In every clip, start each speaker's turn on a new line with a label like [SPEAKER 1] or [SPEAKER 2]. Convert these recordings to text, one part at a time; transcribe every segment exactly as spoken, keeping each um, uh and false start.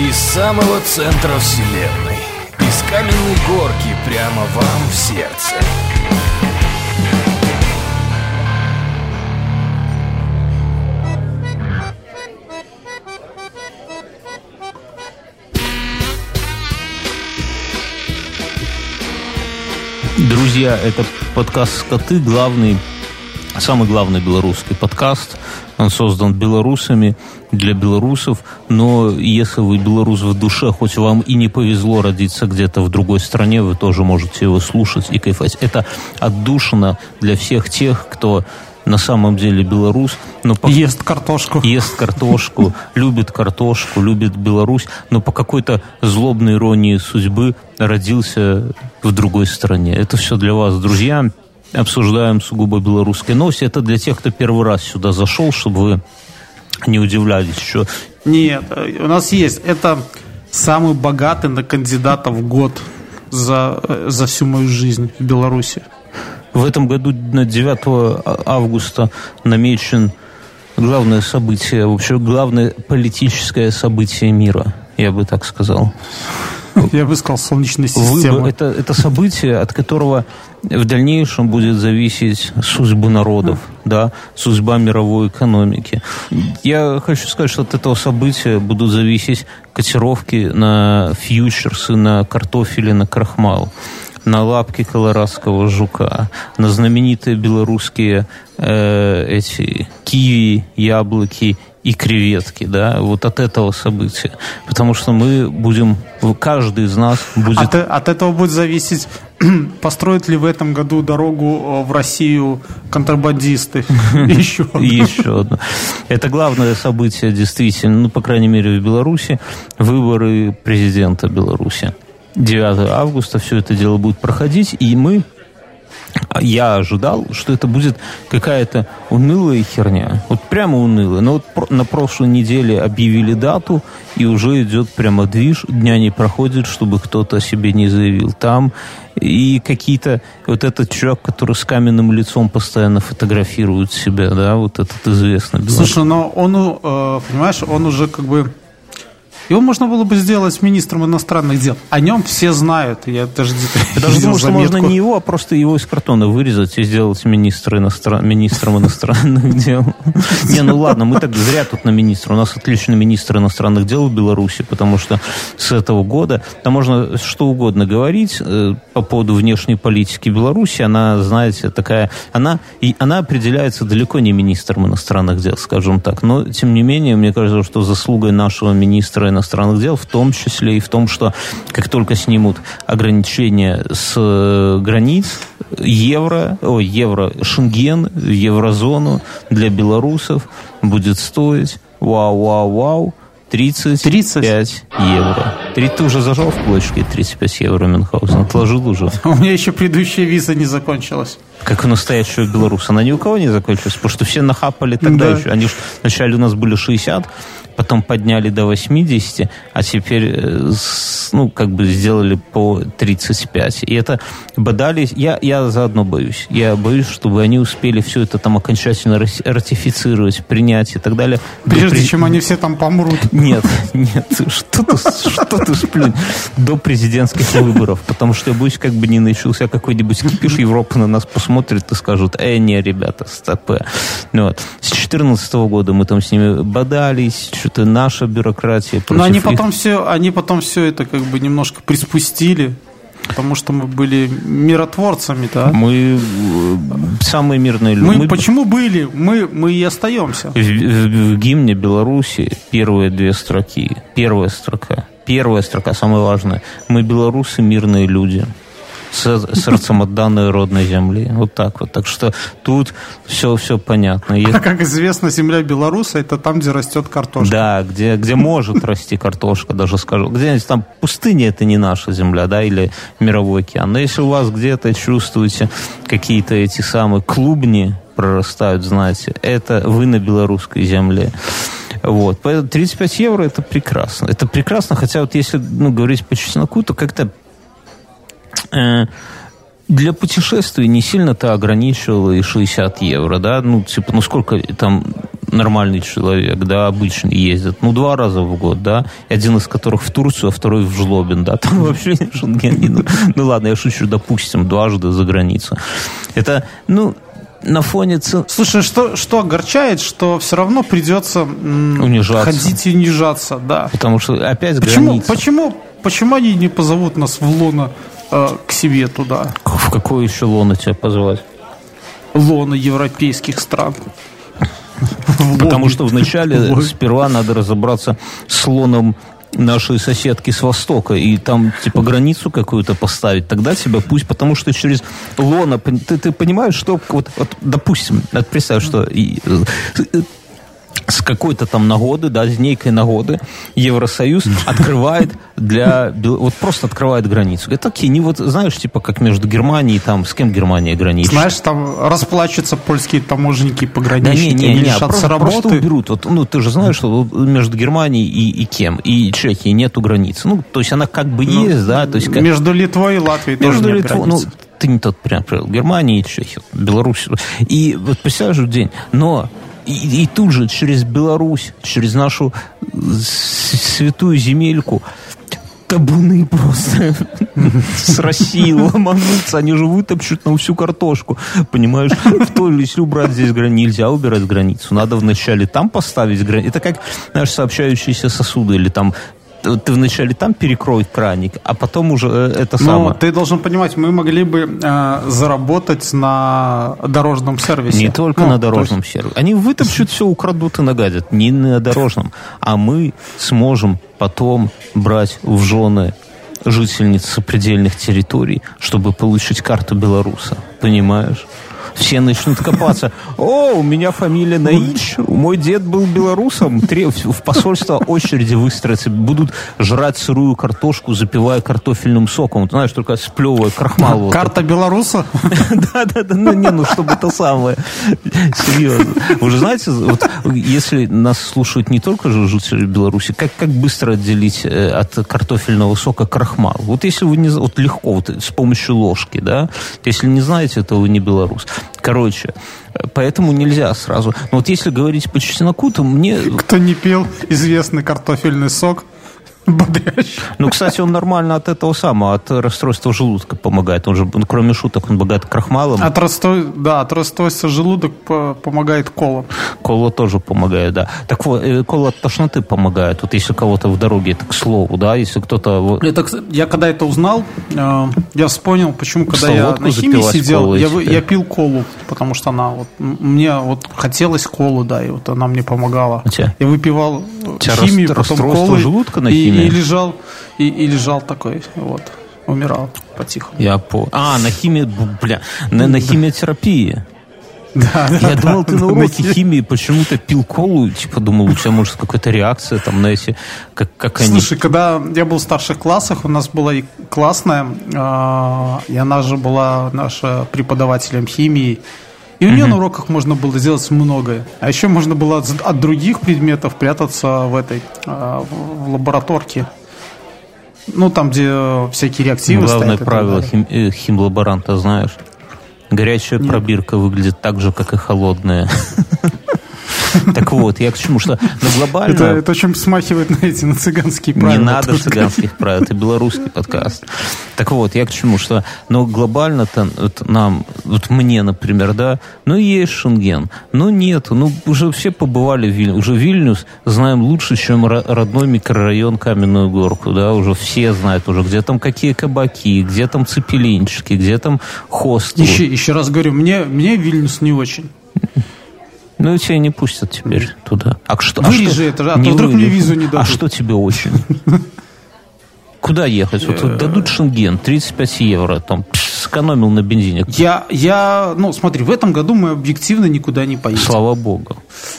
[SPEAKER 1] Из самого центра вселенной, из каменной горки прямо вам в сердце.
[SPEAKER 2] Друзья, это подкаст «Скоты», главный, самый главный белорусский подкаст. Он создан белорусами для белорусов, но если вы белорус в душе, хоть вам и не повезло родиться где-то в другой стране, вы тоже можете его слушать и кайфовать. Это отдушина для всех тех, кто на самом деле белорус, но по...
[SPEAKER 3] ест картошку,
[SPEAKER 2] ест картошку, любит картошку, любит Беларусь, но по какой-то злобной иронии судьбы родился в другой стране. Это все для вас, друзья. Обсуждаем сугубо белорусские новости. Это для тех, кто первый раз сюда зашел, чтобы вы не удивлялись, что...
[SPEAKER 3] Нет, у нас есть. Это самый богатый на кандидатов год за, за всю мою жизнь в Беларуси.
[SPEAKER 2] В этом году на девятого августа намечен главное событие, вообще главное политическое событие мира, я бы так сказал.
[SPEAKER 3] Я бы сказал, Солнечной системы.
[SPEAKER 2] Выбор, это, это событие, от которого в дальнейшем будет зависеть судьба народов, да, судьба мировой экономики. Я хочу сказать, что от этого события будут зависеть котировки на фьючерсы, на картофель и на крахмал, на лапки колорадского жука, на знаменитые белорусские э, эти киви, яблоки и креветки, да, вот от этого события. Потому что мы будем, каждый из нас будет...
[SPEAKER 3] От, от этого будет зависеть, построят ли в этом году дорогу в Россию контрабандисты. Еще одно.
[SPEAKER 2] Еще одно. Это главное событие, действительно, ну, по крайней мере, в Беларуси, выборы президента Беларуси. девятого августа все это дело будет проходить, и мы, я ожидал, что это будет какая-то унылая херня, вот прямо унылая. Но вот на прошлой неделе объявили дату, и уже идет прямо движ, дня не проходит, чтобы кто-то о себе не заявил. Там и какие-то, вот этот чувак, который с каменным лицом постоянно фотографирует себя, да, вот этот известный белорус.
[SPEAKER 3] Слушай, но он, э, понимаешь, он уже как бы... Его можно было бы сделать министром иностранных дел. О нем все знают. Я даже,
[SPEAKER 2] я даже думаю, что можно не его, а просто его из картона вырезать и сделать министра иностран... министром иностранных дел. Не, ну ладно, мы так зря тут на министра. У нас отличный министр иностранных дел в Беларуси, потому что с этого года там можно что угодно говорить по поводу внешней политики Беларуси. Она, знаете, такая... Она, и она определяется далеко не министром иностранных дел, скажем так. Но, тем не менее, мне кажется, что заслугой нашего министра иностранных дел, в том числе и в том, что как только снимут ограничения с границ, евро, ой, евро, Шенген, еврозону для белорусов будет стоить, вау-вау-вау, тридцать пять евро. Ты уже зажал в кулачке тридцать пять евро, Мюнхгаузен? Отложил уже?
[SPEAKER 3] У меня еще предыдущая виза не закончилась.
[SPEAKER 2] Как у настоящего белоруса. Она ни у кого не закончилась, потому что все нахапали тогда да. еще. Они ж, вначале у нас были шестьдесят, потом подняли до восемьдесят, а теперь, ну, как бы сделали по тридцать пять. И это бодались... Я, я заодно боюсь. Я боюсь, чтобы они успели все это там окончательно ратифицировать, принять и так далее.
[SPEAKER 3] Прежде до... чем они все там помрут.
[SPEAKER 2] Нет, нет. Что ты, что ты сплюнь? До президентских выборов. Потому что я боюсь, как бы не начался какой-нибудь кипиш, Европа на нас посмотрит и скажут: э, не, ребята, стоп. Вот. С две тысячи четырнадцатого года мы там с ними бодались, что-то наша бюрократия.
[SPEAKER 3] Но они потом, их... все, они потом все это как бы немножко приспустили, потому что мы были миротворцами, да?
[SPEAKER 2] Мы самые мирные люди.
[SPEAKER 3] Мы,
[SPEAKER 2] мы...
[SPEAKER 3] Почему были? Мы, мы и остаемся.
[SPEAKER 2] В, в, в гимне Беларуси первые две строки. Первая строка. Первая строка, самая важная. Мы белорусы, мирные люди. Сердцем отданной родной земли. Вот так вот. Так что тут все, все понятно.
[SPEAKER 3] А как известно, земля белоруса — это там, где растет картошка.
[SPEAKER 2] Да, где, где может расти картошка, даже скажу. Где-нибудь там пустыня — это не наша земля, да, или мировой океан. Но если у вас где-то чувствуете какие-то эти самые клубни прорастают, знаете, это вы на белорусской земле. Вот. Поэтому тридцать пять евро — это прекрасно. Это прекрасно, хотя вот если, ну, говорить по чесноку, то как-то для путешествий не сильно-то ограничивало и шестьдесят евро, да, ну, типа, ну, сколько там нормальный человек, да, обычный ездит, ну, два раза в год, да, один из которых в Турцию, а второй в Жлобин, да, там вообще шенген. Ну, ну ладно, я шучу, допустим, дважды за границу. Это, ну, на фоне цен...
[SPEAKER 3] Слушай, что, что огорчает, что все равно придется м-
[SPEAKER 2] унижаться.
[SPEAKER 3] ходить и унижаться, да.
[SPEAKER 2] Потому что опять
[SPEAKER 3] почему,
[SPEAKER 2] граница.
[SPEAKER 3] Почему, почему они не позовут нас в лоно э, к себе туда?
[SPEAKER 2] В какое еще лоно тебя позвать?
[SPEAKER 3] Лоно европейских стран.
[SPEAKER 2] Потому что вначале сперва надо разобраться с лоном нашей соседки с Востока, и там, типа, границу какую-то поставить, тогда тебя пусть, потому что через лоно, ты, ты понимаешь, что, вот, вот допустим, представь, что и, с какой-то там нагоды, да, с некой нагоды Евросоюз открывает для... Вот просто открывает границу. Это такие, не вот, знаешь, типа, как между Германией, там, с кем Германия граничит.
[SPEAKER 3] Знаешь, там расплачутся польские таможенники, пограничники,
[SPEAKER 2] да не, не, не,
[SPEAKER 3] лишатся
[SPEAKER 2] просто,
[SPEAKER 3] работы.
[SPEAKER 2] Просто уберут. Вот, ну, ты же знаешь, что между Германией и, и кем? И Чехией нету границы. Ну, то есть она как бы ну, есть, да. То есть, как...
[SPEAKER 3] Между Литвой и Латвией
[SPEAKER 2] между
[SPEAKER 3] тоже нет
[SPEAKER 2] Литвой,
[SPEAKER 3] границы.
[SPEAKER 2] Ну, ты не тот прям привел. Германия и Чехия, Беларусь. И вот представляешь день. Но И, и тут же через Беларусь, через нашу святую земельку табуны просто с России ломанутся, они же вытопчут на всю картошку, понимаешь? Кто, если убрать здесь границу, нельзя убирать границу, надо вначале там поставить границу. Это как, знаешь, сообщающиеся сосуды или там ты вначале там перекрой краник, а потом уже это самое.
[SPEAKER 3] Ну, ты должен понимать, мы могли бы э, заработать на дорожном сервисе.
[SPEAKER 2] Не только ну, на дорожном есть... сервисе. Они вытопчут все, украдут и нагадят. Не на дорожном. А мы сможем потом брать в жены жительниц сопредельных территорий, чтобы получить карту белоруса. Понимаешь? Все начнут копаться. О, у меня фамилия Наич, мой дед был белорусом. В посольство очереди выстроятся, будут жрать сырую картошку, запивая картофельным соком. Ты знаешь, только сплевывая крахмал.
[SPEAKER 3] Карта белоруса?
[SPEAKER 2] Да-да-да, ну не, ну чтобы это самое. Серьезно. Вы же знаете, вот, если нас слушают не только же жители Беларуси, как, как быстро отделить от картофельного сока крахмал? Вот если вы не... Вот легко, вот, с помощью ложки, да? Если не знаете, то вы не белорус. Короче, поэтому нельзя сразу. Но вот если говорить по чесноку, то мне...
[SPEAKER 3] Кто не пил известный картофельный сок, бодрящий.
[SPEAKER 2] Ну, кстати, он нормально от этого самого, от расстройства желудка помогает. Он же, кроме шуток, он богат крахмалом.
[SPEAKER 3] От расстрой... Да, от расстройства желудок помогает кола.
[SPEAKER 2] Кола тоже помогает, да. Так вот, кола от тошноты помогает. Вот если кого-то в дороге, это к слову, да, если кто-то...
[SPEAKER 3] Это, я когда это узнал, я вспомнил, почему, когда я на химии сидел, я, я пил колу, потому что она вот... Мне вот хотелось колу, да, и вот она мне помогала. Я выпивал химию, потом колу.
[SPEAKER 2] Желудка на
[SPEAKER 3] химии? И, и лежал, и, и лежал такой, вот, умирал по-тихому.
[SPEAKER 2] Я по... А, на химии, бля, на, на химиотерапии.
[SPEAKER 3] Да,
[SPEAKER 2] я
[SPEAKER 3] да,
[SPEAKER 2] думал,
[SPEAKER 3] да,
[SPEAKER 2] ты
[SPEAKER 3] да,
[SPEAKER 2] на уроке
[SPEAKER 3] да,
[SPEAKER 2] химии почему-то пил колу, типа думал, у тебя может какая-то реакция там на эти, как, как они.
[SPEAKER 3] Слушай, когда я был в старших классах, у нас была и классная, э, и она же была наша преподавателем химии. И у нее uh-huh. на уроках можно было сделать многое. А еще можно было от, от других предметов прятаться в этой, э, в лабораторке. Ну, там, где всякие реактивы
[SPEAKER 2] Главное
[SPEAKER 3] стоят.
[SPEAKER 2] Главное правило хим, э, химлаборанта знаешь. Горячая Нет. пробирка выглядит так же, как и холодная. Так вот, я к чему, что на глобально...
[SPEAKER 3] Это, это очень смахивает на эти, на цыганские правила.
[SPEAKER 2] Не надо цыганских правил, это белорусский подкаст. Так вот, я к чему, что но глобально-то вот нам, вот мне, например, да, ну есть Шенген, но нет, ну уже все побывали в Вильнюсе, уже Вильнюс знаем лучше, чем родной микрорайон Каменную Горку, да, уже все знают уже, где там какие кабаки, где там цепелинчики, где там хостелы.
[SPEAKER 3] Еще, еще раз говорю, мне, мне Вильнюс не очень.
[SPEAKER 2] Ну, тебя не пустят теперь туда. А что?
[SPEAKER 3] Вырежи это, а то вдруг мне визу не дадут.
[SPEAKER 2] А что тебе очень? Куда ехать? Вот дадут Шенген, тридцать пять евро, там, сэкономил на бензине.
[SPEAKER 3] Я, я, ну, смотри, в этом году мы объективно никуда не поедем.
[SPEAKER 2] Слава богу.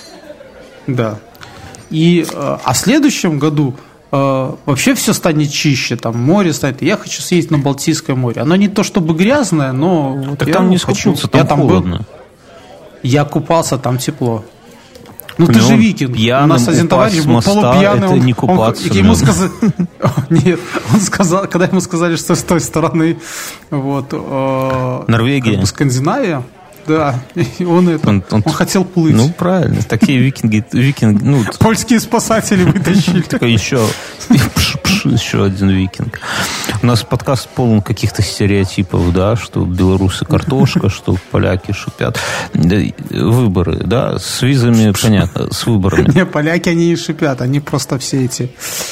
[SPEAKER 3] Да. И, а в следующем году вообще все станет чище, там море станет. Я хочу съездить на Балтийское море. Оно не то чтобы грязное, но...
[SPEAKER 2] Так там не скупнуться, там, там холодно. Был.
[SPEAKER 3] Я купался, там тепло. Ну, ты же викинг. У нас один товарищ был полупьяный.
[SPEAKER 2] Это не купаться.
[SPEAKER 3] Он, ему сказали, нет, он сказал, когда ему сказали, что с той стороны вот,
[SPEAKER 2] Норвегия,
[SPEAKER 3] как бы Скандинавия, Да, и он это, он, он, он хотел плыть.
[SPEAKER 2] Ну, правильно, такие викинги, викинги, ну...
[SPEAKER 3] Польские спасатели вытащили.
[SPEAKER 2] Такой еще, еще один викинг. У нас подкаст полон каких-то стереотипов, да, что белорусы картошка, что поляки шипят. Выборы, да, с визами, понятно, с выборами.
[SPEAKER 3] Не, поляки, они не шипят, они просто все эти...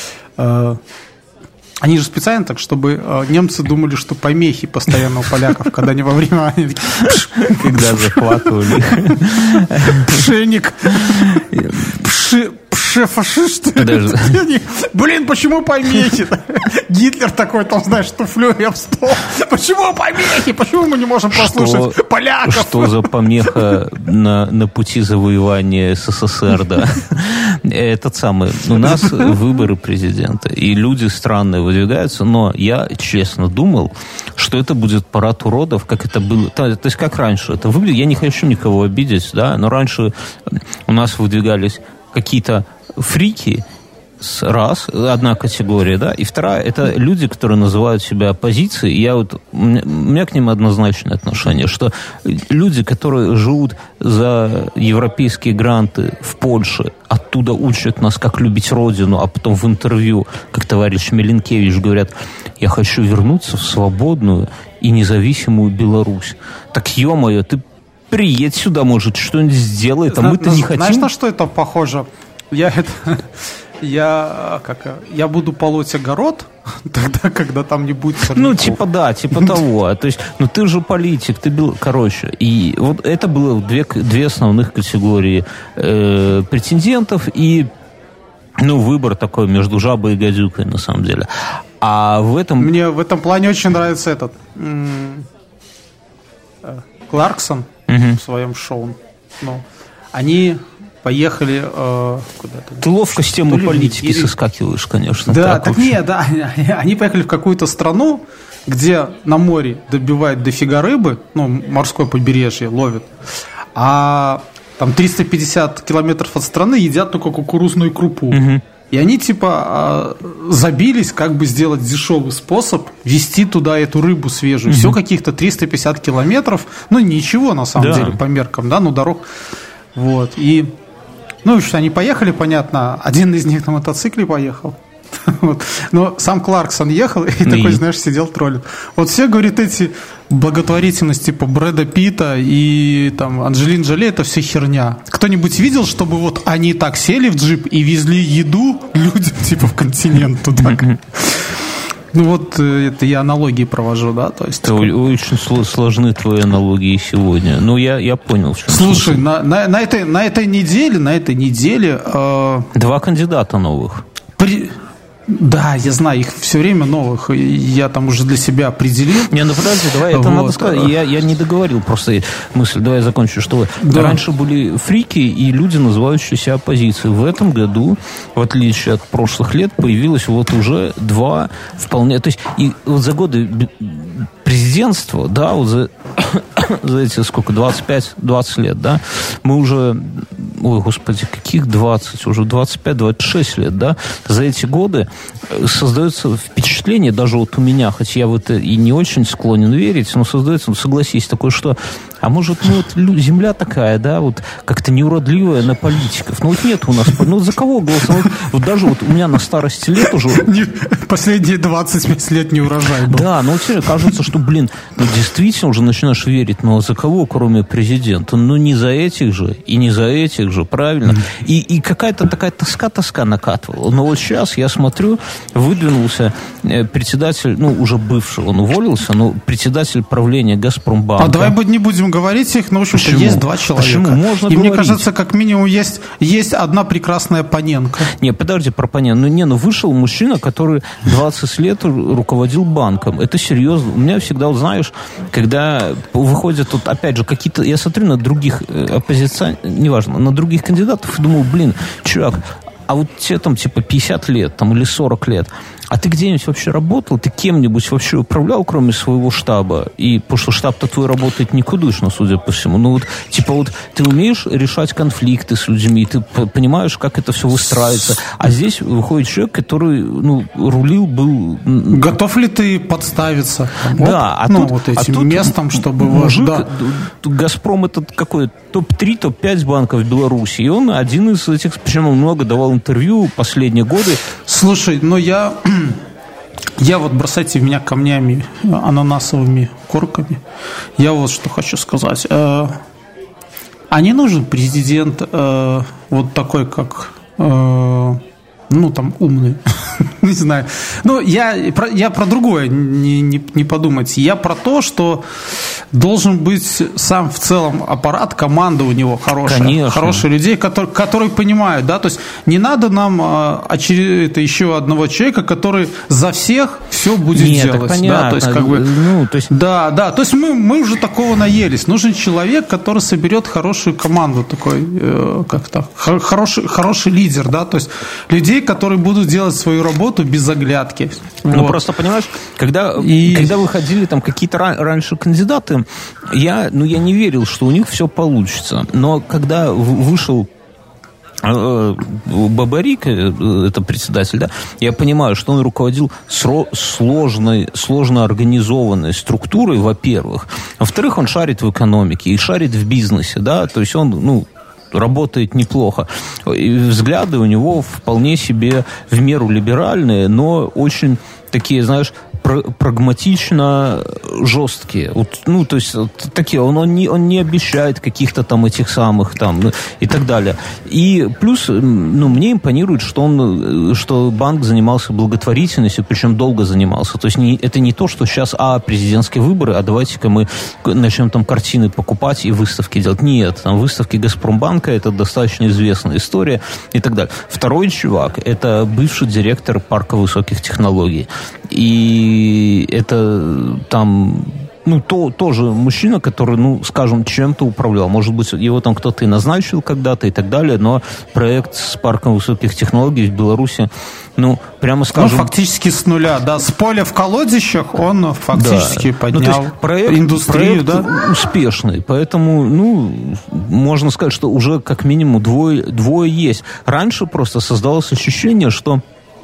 [SPEAKER 3] Они же специально так, чтобы э, немцы думали, что помехи постоянно у поляков, когда они во время...
[SPEAKER 2] Когда захватывали их.
[SPEAKER 3] Пшеник. Пше-фашисты. Блин, почему помехи? Гитлер такой, там, знаешь, туфлей об стол. Почему помехи? Почему мы не можем послушать поляков?
[SPEAKER 2] Что за помеха на, на пути завоевания СССР, да? Этот самый... У нас выборы президента, и люди странные выдвигаются, но я честно думал, что это будет парад уродов, как это было... То, то есть, как раньше это выглядит. Я не хочу никого обидеть, да, но раньше у нас выдвигались какие-то фрики, раз, одна категория, да, и вторая, это люди, которые называют себя оппозицией, и я вот, у меня, у меня к ним однозначное отношение, что люди, которые живут за европейские гранты в Польше, оттуда учат нас, как любить родину, а потом в интервью, как товарищ Миленкевич, говорят, я хочу вернуться в свободную и независимую Беларусь. Так, ё-моё, ты приедь сюда, может, что-нибудь сделай, а мы-то не хотим.
[SPEAKER 3] Знаешь, на что это похоже? Я это... Я, как, я буду полоть огород тогда, когда там не будет сорняков.
[SPEAKER 2] Ну, типа, да, типа того. То есть, ну, ты же политик, ты был... Короче, и вот это было две, две основных категории э, претендентов, и, ну, выбор такой между жабой и гадюкой, на самом деле. А в этом...
[SPEAKER 3] Мне в этом плане очень нравится этот... М- Кларксон угу. в своем шоу. Ну, они... Поехали э, куда-то.
[SPEAKER 2] Ты ловко с темы политики или... соскакиваешь, конечно.
[SPEAKER 3] Да, так, так нет, да. Они поехали в какую-то страну, где на море добивают дофига рыбы, ну, морское побережье ловят, а там триста пятьдесят километров от страны едят только кукурузную крупу. Угу. И они типа забились, как бы сделать дешевый способ везти туда эту рыбу свежую. Угу. Все каких-то триста пятьдесят километров, ну, ничего на самом да. деле по меркам, да, ну, дорог. Вот, и ну, что они поехали, понятно, один из них на мотоцикле поехал. Вот. Но сам Кларксон ехал и, и такой, знаешь, сидел троллит. Вот все, говорит, эти благотворительность типа Брэда Питта и там Анджелин Джоли, это все херня. Кто-нибудь видел, чтобы вот они так сели в джип и везли еду людям типа в континент туда? Ну вот это я аналогии провожу, да, то есть.
[SPEAKER 2] Это такой... очень сложны твои аналогии сегодня. Ну я я понял. В чем
[SPEAKER 3] Слушай, на, на, на этой на этой неделе на этой неделе э...
[SPEAKER 2] два кандидата новых.
[SPEAKER 3] При... Да, я знаю, их все время новых, я там уже для себя определил.
[SPEAKER 2] Не, ну подожди, давай, это вот. Надо сказать, я, я не договорил просто мысль, давай я закончу, что да. раньше были фрики и люди, называющиеся оппозицией. В этом году, в отличие от прошлых лет, появилось вот уже два вполне, то есть и вот за годы президентства, да, вот за, за эти сколько, двадцать пять двадцать лет, да, мы уже, ой, господи, каких двадцать, уже двадцать пять двадцать шесть лет, да, за эти годы создается впечатление, даже вот у меня, хотя я в это и не очень склонен верить, но создается, ну, согласись, такое, что, а может, ну, вот земля такая, да, вот как-то неуродливая на политиков, ну, вот нет у нас, ну, за кого голосовать? Вот даже вот у меня на старости лет уже...
[SPEAKER 3] Последние двадцать пять лет не урожай был.
[SPEAKER 2] Да, но вот тебе кажется, что, блин, ну, действительно уже начинаешь верить, но за кого, кроме президента? Ну, не за этих же, и не за этих же, правильно? И, и какая-то такая тоска-тоска накатывала. Но вот сейчас я смотрю, выдвинулся председатель, ну, уже бывший, он уволился, но председатель правления «Газпромбанка».
[SPEAKER 3] А давай не будем говорить их, но, в общем-то, есть два человека.
[SPEAKER 2] Почему? Можно
[SPEAKER 3] и
[SPEAKER 2] говорить.
[SPEAKER 3] Мне кажется, как минимум есть, есть одна прекрасная Паненко.
[SPEAKER 2] Не, подожди, про Паненко. Ну, не, ну, вышел мужчина, который двадцать лет руководил банком. Это серьезно. У меня всегда, вот, знаешь, когда выходят, вот, опять же, какие-то... Я смотрю на других оппозиционеров, неважно, на других кандидатов и думаю, блин, чувак, а вот тебе там типа пятьдесят лет там, или сорок лет, а ты где-нибудь вообще работал? Ты кем-нибудь вообще управлял, кроме своего штаба? И, потому что штаб-то твой работает никудышно, судя по всему. Ну вот, типа вот, ты умеешь решать конфликты с людьми, ты понимаешь, как это все выстраивается. А здесь выходит человек, который, ну, рулил, был...
[SPEAKER 3] Готов ли ты подставиться?
[SPEAKER 2] Да, а
[SPEAKER 3] ну,
[SPEAKER 2] тут,
[SPEAKER 3] вот этим
[SPEAKER 2] а тут
[SPEAKER 3] местом, чтобы...
[SPEAKER 2] Мужик,
[SPEAKER 3] да.
[SPEAKER 2] Газпром этот какой? топ три, топ пять банков в Беларуси. И он один из этих, причем он много давал интервью последние годы.
[SPEAKER 3] Слушай, но я... Я вот бросайте в меня камнями, ананасовыми корками. Я вот что хочу сказать. А не нужен президент вот такой, как... Ну, там, умный. Не знаю. Ну, я про, я про другое, не, не, не подумайте. Я про то, что должен быть сам в целом аппарат, команда у него хорошая.
[SPEAKER 2] Конечно.
[SPEAKER 3] Хорошие людей, которые, которые понимают, да, то есть не надо нам а, очеред... это еще одного человека, который за всех все будет
[SPEAKER 2] Нет,
[SPEAKER 3] делать.
[SPEAKER 2] Так понятно.
[SPEAKER 3] Да, то есть, как бы,
[SPEAKER 2] ну, то есть...
[SPEAKER 3] да, да, то есть мы, мы уже такого наелись. Нужен человек, который соберет хорошую команду, такой, э, как так, хороший, хороший лидер, да, то есть людей, которые будут делать свою работу без оглядки.
[SPEAKER 2] Ну,
[SPEAKER 3] вот.
[SPEAKER 2] Просто, понимаешь, когда,
[SPEAKER 3] И...
[SPEAKER 2] когда выходили там какие-то ра- раньше кандидаты, я, ну, я не верил, что у них все получится. Но когда в- вышел э, Бабарик, э, это председатель, да, я понимаю, что он руководил сро- сложной, сложно организованной структурой, во-первых. Во-вторых, он шарит в экономике и шарит в бизнесе, да, то есть он, ну, работает неплохо. И взгляды у него вполне себе в меру либеральные, но очень такие, знаешь, прагматично жесткие. Вот, ну, то есть, такие, он, он, не, он не обещает каких-то там этих самых там, ну, и так далее. И плюс, ну, мне импонирует, что он, что банк занимался благотворительностью, причем долго занимался. То есть, не, это не то, что сейчас, а, президентские выборы, а давайте-ка мы начнем там картины покупать и выставки делать. Нет, там выставки Газпромбанка, это достаточно известная история и так далее. Второй чувак, это бывший директор парка высоких технологий. И это там, ну, то, тоже мужчина, который, ну, скажем, чем-то управлял. Может быть, его там кто-то и назначил когда-то и так далее, но проект с парком высоких технологий в Беларуси, ну, прямо скажем...
[SPEAKER 3] Ну, фактически с нуля, да. С поля в колодищах он фактически
[SPEAKER 2] да.
[SPEAKER 3] поднял
[SPEAKER 2] ну, проект,
[SPEAKER 3] индустрию,
[SPEAKER 2] проект
[SPEAKER 3] да?
[SPEAKER 2] успешный. Поэтому, ну, можно сказать, что уже как минимум двое, двое есть. Раньше просто создалось ощущение, что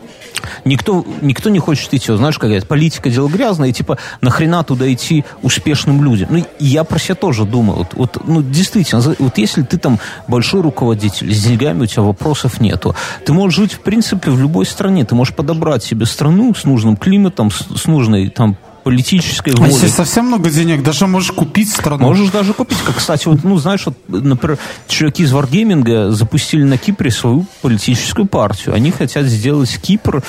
[SPEAKER 2] Никто, никто не хочет идти. Вот, знаешь, какая-то политика дело грязное, и типа нахрена туда идти успешным людям. Ну, я про себя тоже думаю. Вот, вот, ну, действительно, вот если ты там большой руководитель, с деньгами у тебя вопросов нету. Ты можешь жить, в принципе, в любой стране. Ты можешь подобрать себе страну с нужным климатом, с, с нужной там политической волей.
[SPEAKER 3] А если совсем много денег, даже можешь купить страну.
[SPEAKER 2] Можешь даже купить. Как, кстати, вот, ну, знаешь, вот, например, чуваки из Wargaming запустили на Кипре свою политическую партию. Они хотят сделать Кипр,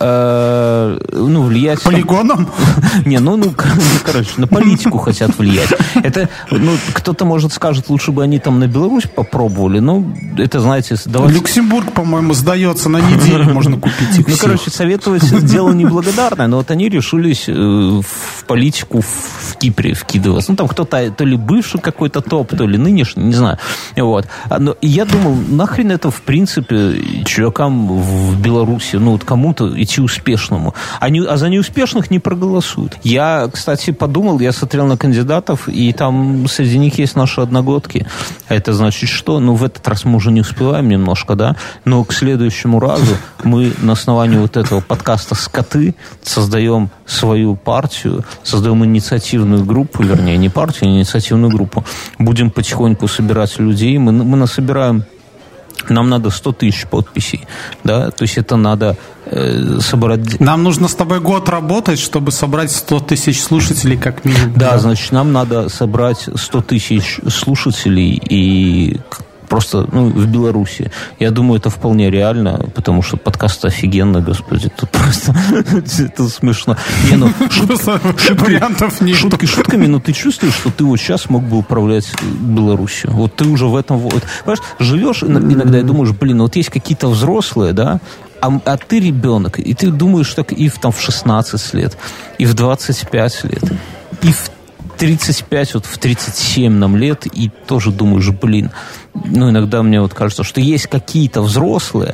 [SPEAKER 2] э, ну, влиять...
[SPEAKER 3] Полигоном?
[SPEAKER 2] Не, ну, ну, короче, на политику хотят влиять. Это, ну, кто-то, может, скажет, лучше бы они там на Беларусь попробовали. Ну, это, знаете... Давайте...
[SPEAKER 3] Люксембург, по-моему, сдается, на неделю можно купить их.
[SPEAKER 2] Ну, короче, советовать дело неблагодарное, но вот они решились в политику в Кипре вкидываться. Ну, там кто-то, то ли бывший какой-то топ, то ли нынешний, не знаю. Вот. Но я думал, нахрен это, в принципе, чувакам в Беларуси, ну, вот кому-то идти успешному. А, не, а за неуспешных не проголосуют. Я, кстати, подумал, я смотрел на кандидатов, и там среди них есть наши одногодки. Это значит, что? Ну, в этот раз мы уже не успеваем немножко, да? Но к следующему разу мы на основании вот этого подкаста «Скоты» создаем свою партию, создаем инициативную группу, вернее, не партию, а инициативную группу. Будем потихоньку собирать людей. Мы, мы насобираем, нам надо сто тысяч подписей, да, то есть это надо э, собрать...
[SPEAKER 3] Нам нужно с тобой год работать, чтобы собрать сто тысяч слушателей как минимум.
[SPEAKER 2] Да, да, значит, нам надо собрать сто тысяч слушателей и... Просто, ну, в Беларуси. Я думаю, это вполне реально, потому что подкаст офигенный, господи. Тут просто это смешно. Не, ну,
[SPEAKER 3] вариантов нет.
[SPEAKER 2] Шутки шутками, но ты чувствуешь, что ты вот сейчас мог бы управлять Беларусью. Вот ты уже в этом... Вот, понимаешь, живешь иногда и думаешь, блин, вот есть какие-то взрослые, да, А, а ты ребенок, и ты думаешь так и в, там, в шестнадцать лет, и в двадцать пять лет, и в тридцать пять, вот в тридцать семь нам лет, и тоже думаешь, блин, ну, иногда мне вот кажется, что есть какие-то взрослые,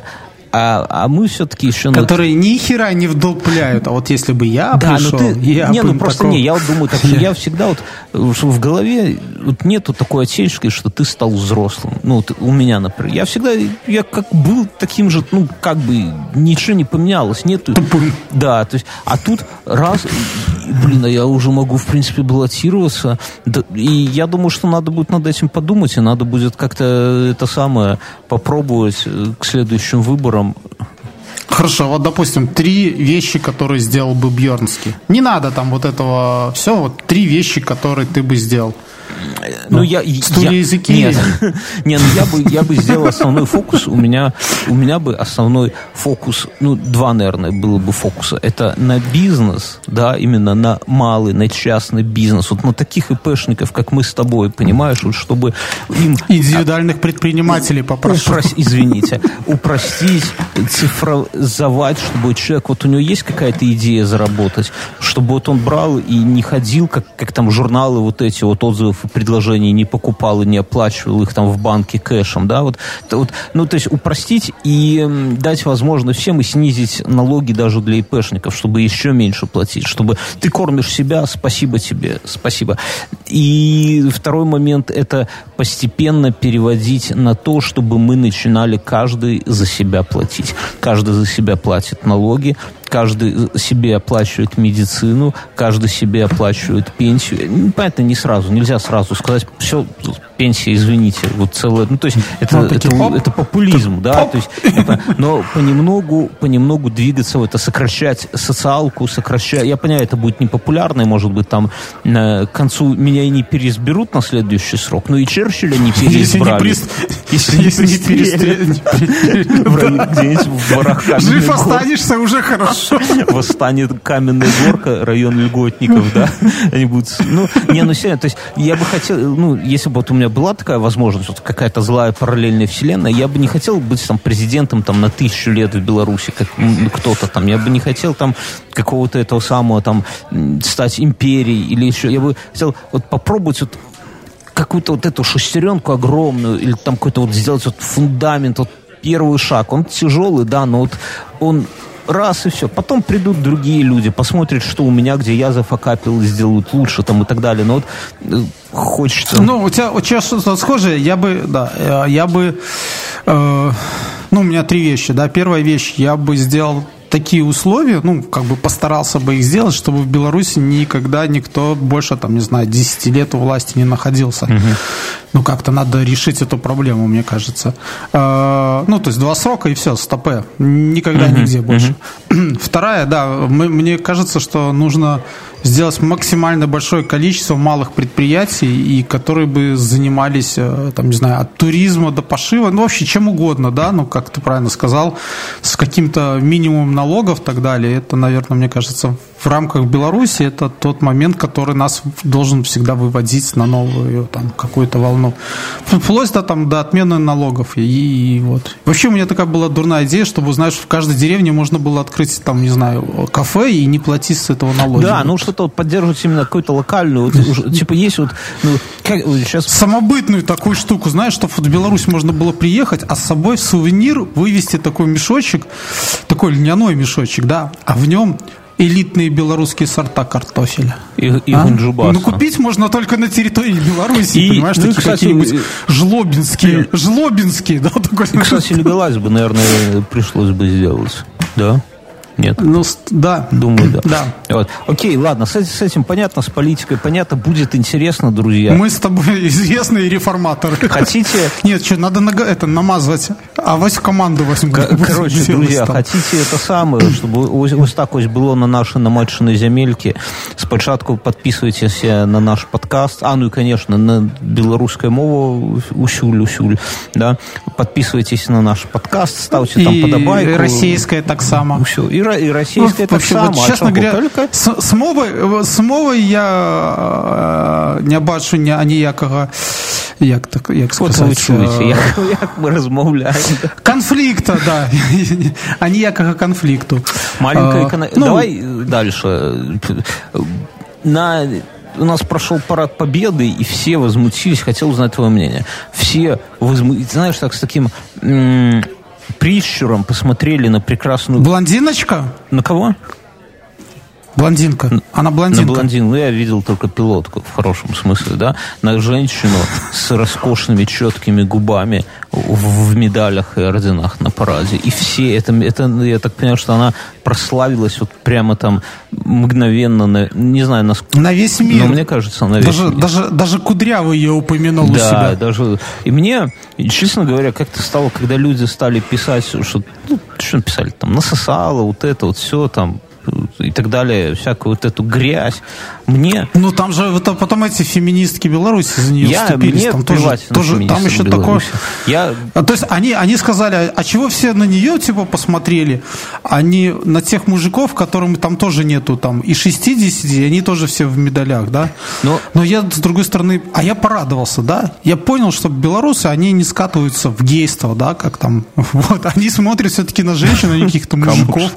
[SPEAKER 2] А, а мы все-таки еще...
[SPEAKER 3] Которые над... ни хера не вдупляют. А вот если бы я
[SPEAKER 2] да,
[SPEAKER 3] пришел...
[SPEAKER 2] Ну ты...
[SPEAKER 3] я
[SPEAKER 2] не, ну просто
[SPEAKER 3] такого...
[SPEAKER 2] не, я вот думаю, так, что я всегда вот... В голове вот нету такой отсечки, что ты стал взрослым. Ну, вот у меня, например. Я всегда... Я как был таким же... Ну, как бы ничего не поменялось. Нету...
[SPEAKER 3] Тупым.
[SPEAKER 2] Да, то есть... А тут раз... Блин, а я уже могу, в принципе, баллотироваться. И я думаю, что надо будет над этим подумать, и надо будет как-то это самое попробовать к следующим выборам.
[SPEAKER 3] Хорошо, вот, допустим, три вещи, которые сделал бы Бьернский. Не надо там вот этого все, вот три вещи, которые ты бы сделал.
[SPEAKER 2] Ну, ну я...
[SPEAKER 3] Стулья
[SPEAKER 2] я,
[SPEAKER 3] языки.
[SPEAKER 2] Нет, нет, ну я бы, я бы сделал основной фокус. У меня, у меня бы основной фокус, ну, два, наверное, было бы фокуса. Это на бизнес, да, именно на малый, на частный бизнес. Вот на таких ИПшников, как мы с тобой, понимаешь, вот чтобы им...
[SPEAKER 3] Индивидуальных предпринимателей попрошу.
[SPEAKER 2] Упрос, извините. Упростить, цифровизовать, чтобы человек, вот у него есть какая-то идея заработать, чтобы вот он брал и не ходил, как, как там журналы вот эти вот отзывов и предложений не покупал и не оплачивал их там в банке кэшем, да, вот, вот, ну, то есть упростить и дать возможность всем и снизить налоги даже для ИПшников, чтобы еще меньше платить, чтобы ты кормишь себя, спасибо тебе, спасибо. И второй момент — это постепенно переводить на то, чтобы мы начинали каждый за себя платить. Каждый за себя платит налоги, каждый себе оплачивает медицину, каждый себе оплачивает пенсию. Понятно, не сразу, нельзя сразу сказать, все, пенсия, извините, вот целое, ну, то есть это,
[SPEAKER 3] вот
[SPEAKER 2] это, это, это популизм, да, то есть это, но понемногу, понемногу двигаться в это, сокращать социалку, сокращать, я понимаю, это будет непопулярно, и, может быть, там к концу меня и не переизберут на следующий срок, но и Черчилля не переизбрали.
[SPEAKER 3] Если не перестрелят.
[SPEAKER 2] Где-нибудь в ворах каменной
[SPEAKER 3] Жив останешься, уже хорошо.
[SPEAKER 2] Восстанет каменная горка, район льготников, да, они будут, ну, не, ну, серьезно, то есть я бы хотел, ну, если бы вот у меня была такая возможность, вот какая-то злая параллельная вселенная, я бы не хотел быть там президентом там на тысячу лет в Беларуси, как кто-то там, я бы не хотел там какого-то этого самого там стать империей или еще, я бы хотел вот попробовать вот какую-то вот эту шестеренку огромную или там какой-то вот сделать вот фундамент, вот первый шаг, он тяжелый, да, но вот он раз и все. Потом придут другие люди, посмотрят, что у меня, где я зафакапил, сделают лучше там и так далее. Но вот э, хочется...
[SPEAKER 3] Ну, у тебя, у тебя что-то схожее, я бы, да, я бы, э, ну, у меня три вещи, да. Первая вещь, я бы сделал такие условия, ну, как бы постарался бы их сделать, чтобы в Беларуси никогда никто больше, там, не знаю, десять лет у власти не находился. Угу. Ну, как-то надо решить эту проблему, мне кажется. Э, ну, то есть два срока и все, стопэ. Никогда угу. нигде больше. Угу. Вторая, да, мы, мне кажется, что нужно сделать максимально большое количество малых предприятий, и которые бы занимались, там, не знаю, от туризма до пошива, ну, вообще чем угодно, да, ну, как ты правильно сказал, с каким-то минимумом налогов и так далее. Это, наверное, мне кажется, в рамках Беларуси это тот момент, который нас должен всегда выводить на новую там какую-то волну. Вплоть до, там, до отмены налогов. И, и вот. Вообще у меня такая была дурная идея, чтобы, знаешь, в каждой деревне можно было открыть, там, не знаю, кафе и не платить с этого налоги.
[SPEAKER 2] Да, ну что-то вот поддерживать именно какую-то локальную, вот, типа есть вот, ну, как, сейчас...
[SPEAKER 3] самобытную такую штуку, знаешь, чтобы в Беларусь можно было приехать, а с собой в сувенир вывести такой мешочек, такой льняной мешочек, да, а в нем элитные белорусские сорта картофеля.
[SPEAKER 2] И, и
[SPEAKER 3] а?
[SPEAKER 2] гунджубаса.
[SPEAKER 3] Ну, купить можно только на территории Беларуси, и, понимаешь,
[SPEAKER 2] ну,
[SPEAKER 3] такие
[SPEAKER 2] кстати,
[SPEAKER 3] какие-нибудь жлобинские, жлобинские, да, такой.
[SPEAKER 2] И, кстати, легалайз бы, наверное, пришлось бы сделать, да? Нет?
[SPEAKER 3] Ну, да.
[SPEAKER 2] Думаю, да.
[SPEAKER 3] Да.
[SPEAKER 2] Вот. Окей, ладно, с, с этим понятно, с политикой понятно, будет интересно, друзья.
[SPEAKER 3] Мы с тобой известные реформаторы.
[SPEAKER 2] Хотите...
[SPEAKER 3] Нет, что, надо на, это, намазывать, а вось в команду возьму.
[SPEAKER 2] Короче, друзья, там. Хотите это самое, чтобы ось, ось так ось было на нашей намаченной земельке, спочатку подписывайтесь на наш подкаст, а, ну и, конечно, на белорусскую мову усюль, усюль, да, подписывайтесь на наш подкаст, ставьте там подобайку.
[SPEAKER 3] И российская так само.
[SPEAKER 2] Все, и и российская ну, так
[SPEAKER 3] вообще,
[SPEAKER 2] само.
[SPEAKER 3] Вот, честно говоря, только... с, с, мовой, с мовой я э, не бачу ні, ніякого, як, так, як сказати,
[SPEAKER 2] ви чуєте, як, як ми розмовляємо.
[SPEAKER 3] Конфликта, да, а ніякого конфликту.
[SPEAKER 2] Маленькая экономия. Ну, давай дальше. На... У нас прошел парад Победы, и все возмутились, хотел узнать твое мнение. Все возмутились, знаешь, так с таким... М- прищуром посмотрели на прекрасную...
[SPEAKER 3] Блондиночка?
[SPEAKER 2] На кого?
[SPEAKER 3] Блондинка. Она блондинка.
[SPEAKER 2] На блондину я видел только пилотку, в хорошем смысле, да. На женщину с роскошными четкими губами в, в медалях и орденах на параде. И все, это, это, я так понимаю, что она прославилась вот прямо там мгновенно, на, не знаю, насколько...
[SPEAKER 3] На весь мир.
[SPEAKER 2] Но мне кажется, на весь
[SPEAKER 3] даже,
[SPEAKER 2] мир.
[SPEAKER 3] Даже, даже Кудрявый ее упомянул
[SPEAKER 2] да,
[SPEAKER 3] у себя.
[SPEAKER 2] Даже... И мне, честно говоря, как-то стало, когда люди стали писать, что, ну, что писали, там, насосало, вот это, вот все, там, и так далее, всякую вот эту грязь. Мне...
[SPEAKER 3] Ну, там же это потом эти феминистки Беларуси за нее
[SPEAKER 2] я,
[SPEAKER 3] вступились.
[SPEAKER 2] Мне
[SPEAKER 3] там тоже, тоже там еще такое...
[SPEAKER 2] Я...
[SPEAKER 3] А, то есть они, они сказали, а чего все на нее типа посмотрели? Они на тех мужиков, которым там тоже нету там и шестидесяти, они тоже все в медалях, да? Но... Но я, с другой стороны, а я порадовался, да? Я понял, что белорусы, они не скатываются в гейство, да, как там... Вот, они смотрят все-таки на женщин, а не каких-то мужиков.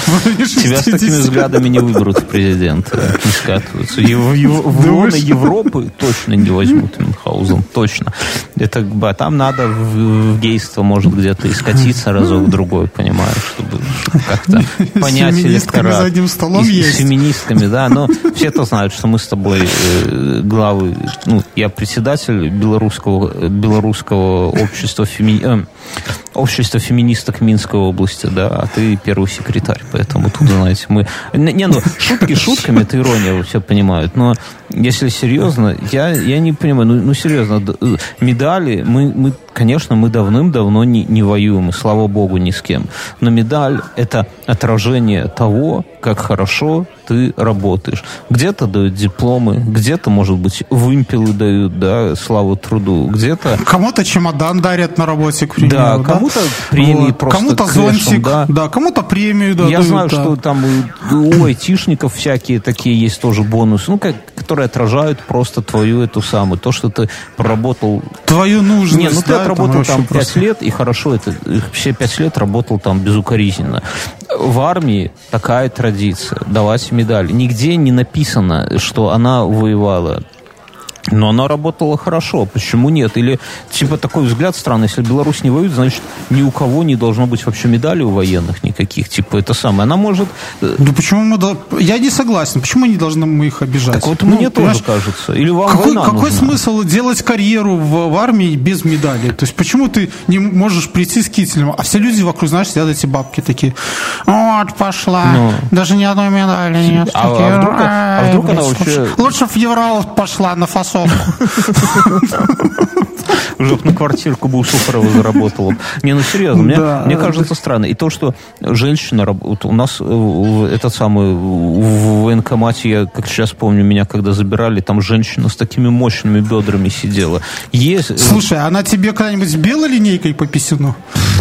[SPEAKER 2] Тебя с такими взглядами не выберут в президенты, не скатываются. В, в лоно Европы точно не возьмут Мюнхгаузен, точно. Это, там надо в, в гейство, может, где-то и скатиться разок-другой, понимаешь, чтобы, чтобы как-то понять электорат.
[SPEAKER 3] За одним столом
[SPEAKER 2] и,
[SPEAKER 3] есть.
[SPEAKER 2] С феминистками, да, но все это знают, что мы с тобой э, главы, ну, я председатель белорусского, белорусского общества, феми, э, общества феминисток Минской области, да, а ты первый секретарь, поэтому тут, знаете, мы... Не, ну, шутки шутками, это ирония, все понимают, но если серьезно, я, я не понимаю, ну, ну серьезно, медали, мы, мы, конечно, мы давным-давно не, не воюем, и слава богу, ни с кем, но медаль — это отражение того, как хорошо ты работаешь. Где-то дают дипломы, где-то, может быть, вымпелы дают, да, славу труду, где-то...
[SPEAKER 3] Кому-то чемодан дарят на работе, к примеру.
[SPEAKER 2] Да, кому-то да? премии вот. просто
[SPEAKER 3] кому-то
[SPEAKER 2] кэшем,
[SPEAKER 3] зонтик,
[SPEAKER 2] да.
[SPEAKER 3] да, кому-то премию дадут.
[SPEAKER 2] Я знаю,
[SPEAKER 3] да.
[SPEAKER 2] что там у айтишников всякие такие есть тоже бонусы, ну, как, которые отражают просто твою эту самую, то, что ты проработал...
[SPEAKER 3] Твою нужность.
[SPEAKER 2] Не, ну ты
[SPEAKER 3] да,
[SPEAKER 2] отработал там пять
[SPEAKER 3] просто...
[SPEAKER 2] лет, и хорошо, это все пять лет работал там безукоризненно. В армии такая традиция, давать медаль. Нигде не написано, что она воевала. Но она работала хорошо. Почему нет? Или, типа, такой взгляд странный. Если Беларусь не воюет, значит, ни у кого не должно быть вообще медалей у военных никаких. Типа, это самое. Она может...
[SPEAKER 3] Да почему мы... До... Я не согласен. Почему не должны мы их обижать?
[SPEAKER 2] Так вот
[SPEAKER 3] ну,
[SPEAKER 2] мне тоже кажется. Или вам
[SPEAKER 3] какой,
[SPEAKER 2] война
[SPEAKER 3] какой
[SPEAKER 2] нужна?
[SPEAKER 3] смысл делать карьеру в, в армии без медали? То есть, почему ты не можешь прийти с кителем? А все люди вокруг, знаешь, сидят эти бабки такие. Вот, пошла. Ну... Даже ни одной медали нет.
[SPEAKER 2] А, а вдруг, а вдруг она вообще...
[SPEAKER 3] Лучше в Еврол пошла на фасовку.
[SPEAKER 2] Уже на квартирку бы у Сухарова заработала. Не, ну серьезно, мне, да, мне кажется да. странно. И то, что женщина, вот у нас этот самый в военкомате, я как сейчас помню, меня когда забирали, там женщина с такими мощными бедрами сидела. Есть...
[SPEAKER 3] Слушай, она тебе когда-нибудь с белой линейкой по писюну?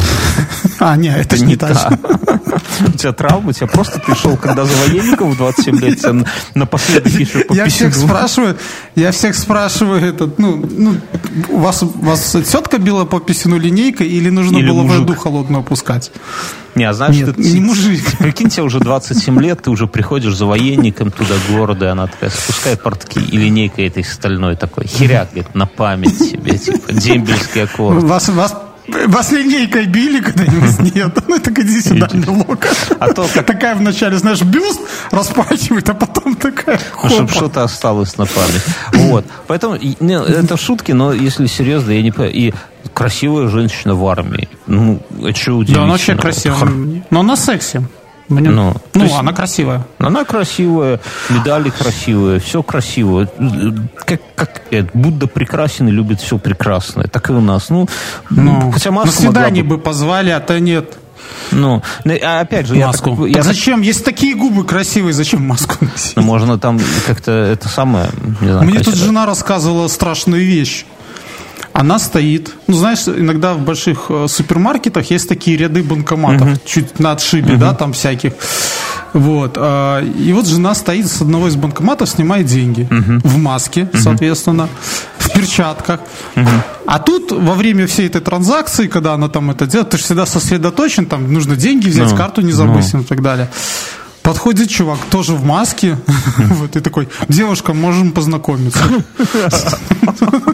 [SPEAKER 3] А, нет, это, это не та же.
[SPEAKER 2] У тебя травма, у тебя просто ты шел, когда за военником в двадцать семь лет, тебя напоследок еще по
[SPEAKER 3] Я всех спрашиваю, я всех спрашиваю, этот, ну, ну, вас, вас тетка била по писюну линейкой или нужно или было воду холодную опускать?
[SPEAKER 2] Не, а знаешь,
[SPEAKER 3] Нет,
[SPEAKER 2] ты,
[SPEAKER 3] не мужик.
[SPEAKER 2] Прикинь, тебе уже двадцать семь лет, ты уже приходишь за военником туда города, и она такая спускает портки, и линейкой этой стальной такой, херяк, говорит, на память себе, типа, дембельский аккорд.
[SPEAKER 3] Вас, вас Вас линейкой били когда-нибудь? Нет. Ну, так иди сюда, милок.
[SPEAKER 2] А то как...
[SPEAKER 3] Такая вначале, знаешь, бюст распахивает, а потом такая
[SPEAKER 2] хопа. Чтобы что-то осталось на память. Вот. Поэтому, не, это шутки, но если серьезно, я не понимаю. И красивая женщина в армии. Ну, это что удивительно.
[SPEAKER 3] Да, она вообще красивая. Хор... Но она секси. Мне... Ну, ну есть, она красивая.
[SPEAKER 2] Она красивая, медали красивые, все красивое. Как, как это, Будда прекрасен и любит все прекрасное. Так и у нас. Ну,
[SPEAKER 3] ну хотя на свидание бы... бы позвали, а то нет.
[SPEAKER 2] Ну, а опять же,
[SPEAKER 3] маску. Я, так, я зачем? Так... Есть такие губы красивые, зачем маску носить?
[SPEAKER 2] Ну, можно там как-то это самое... Не знаю,
[SPEAKER 3] Мне тут жена рассказывала страшную вещь. Она стоит, ну, знаешь, иногда в больших э, супермаркетах есть такие ряды банкоматов, uh-huh. чуть на отшибе, uh-huh. да, там всяких. Вот. Э, и вот жена стоит с одного из банкоматов, снимает деньги. Uh-huh. В маске, uh-huh. соответственно, в перчатках. Uh-huh. А тут во время всей этой транзакции, когда она там это делает, ты же всегда сосредоточен, там нужно деньги взять, no. карту не забыть no. и так далее. Подходит чувак, тоже в маске, вот, и такой, девушка, можем познакомиться.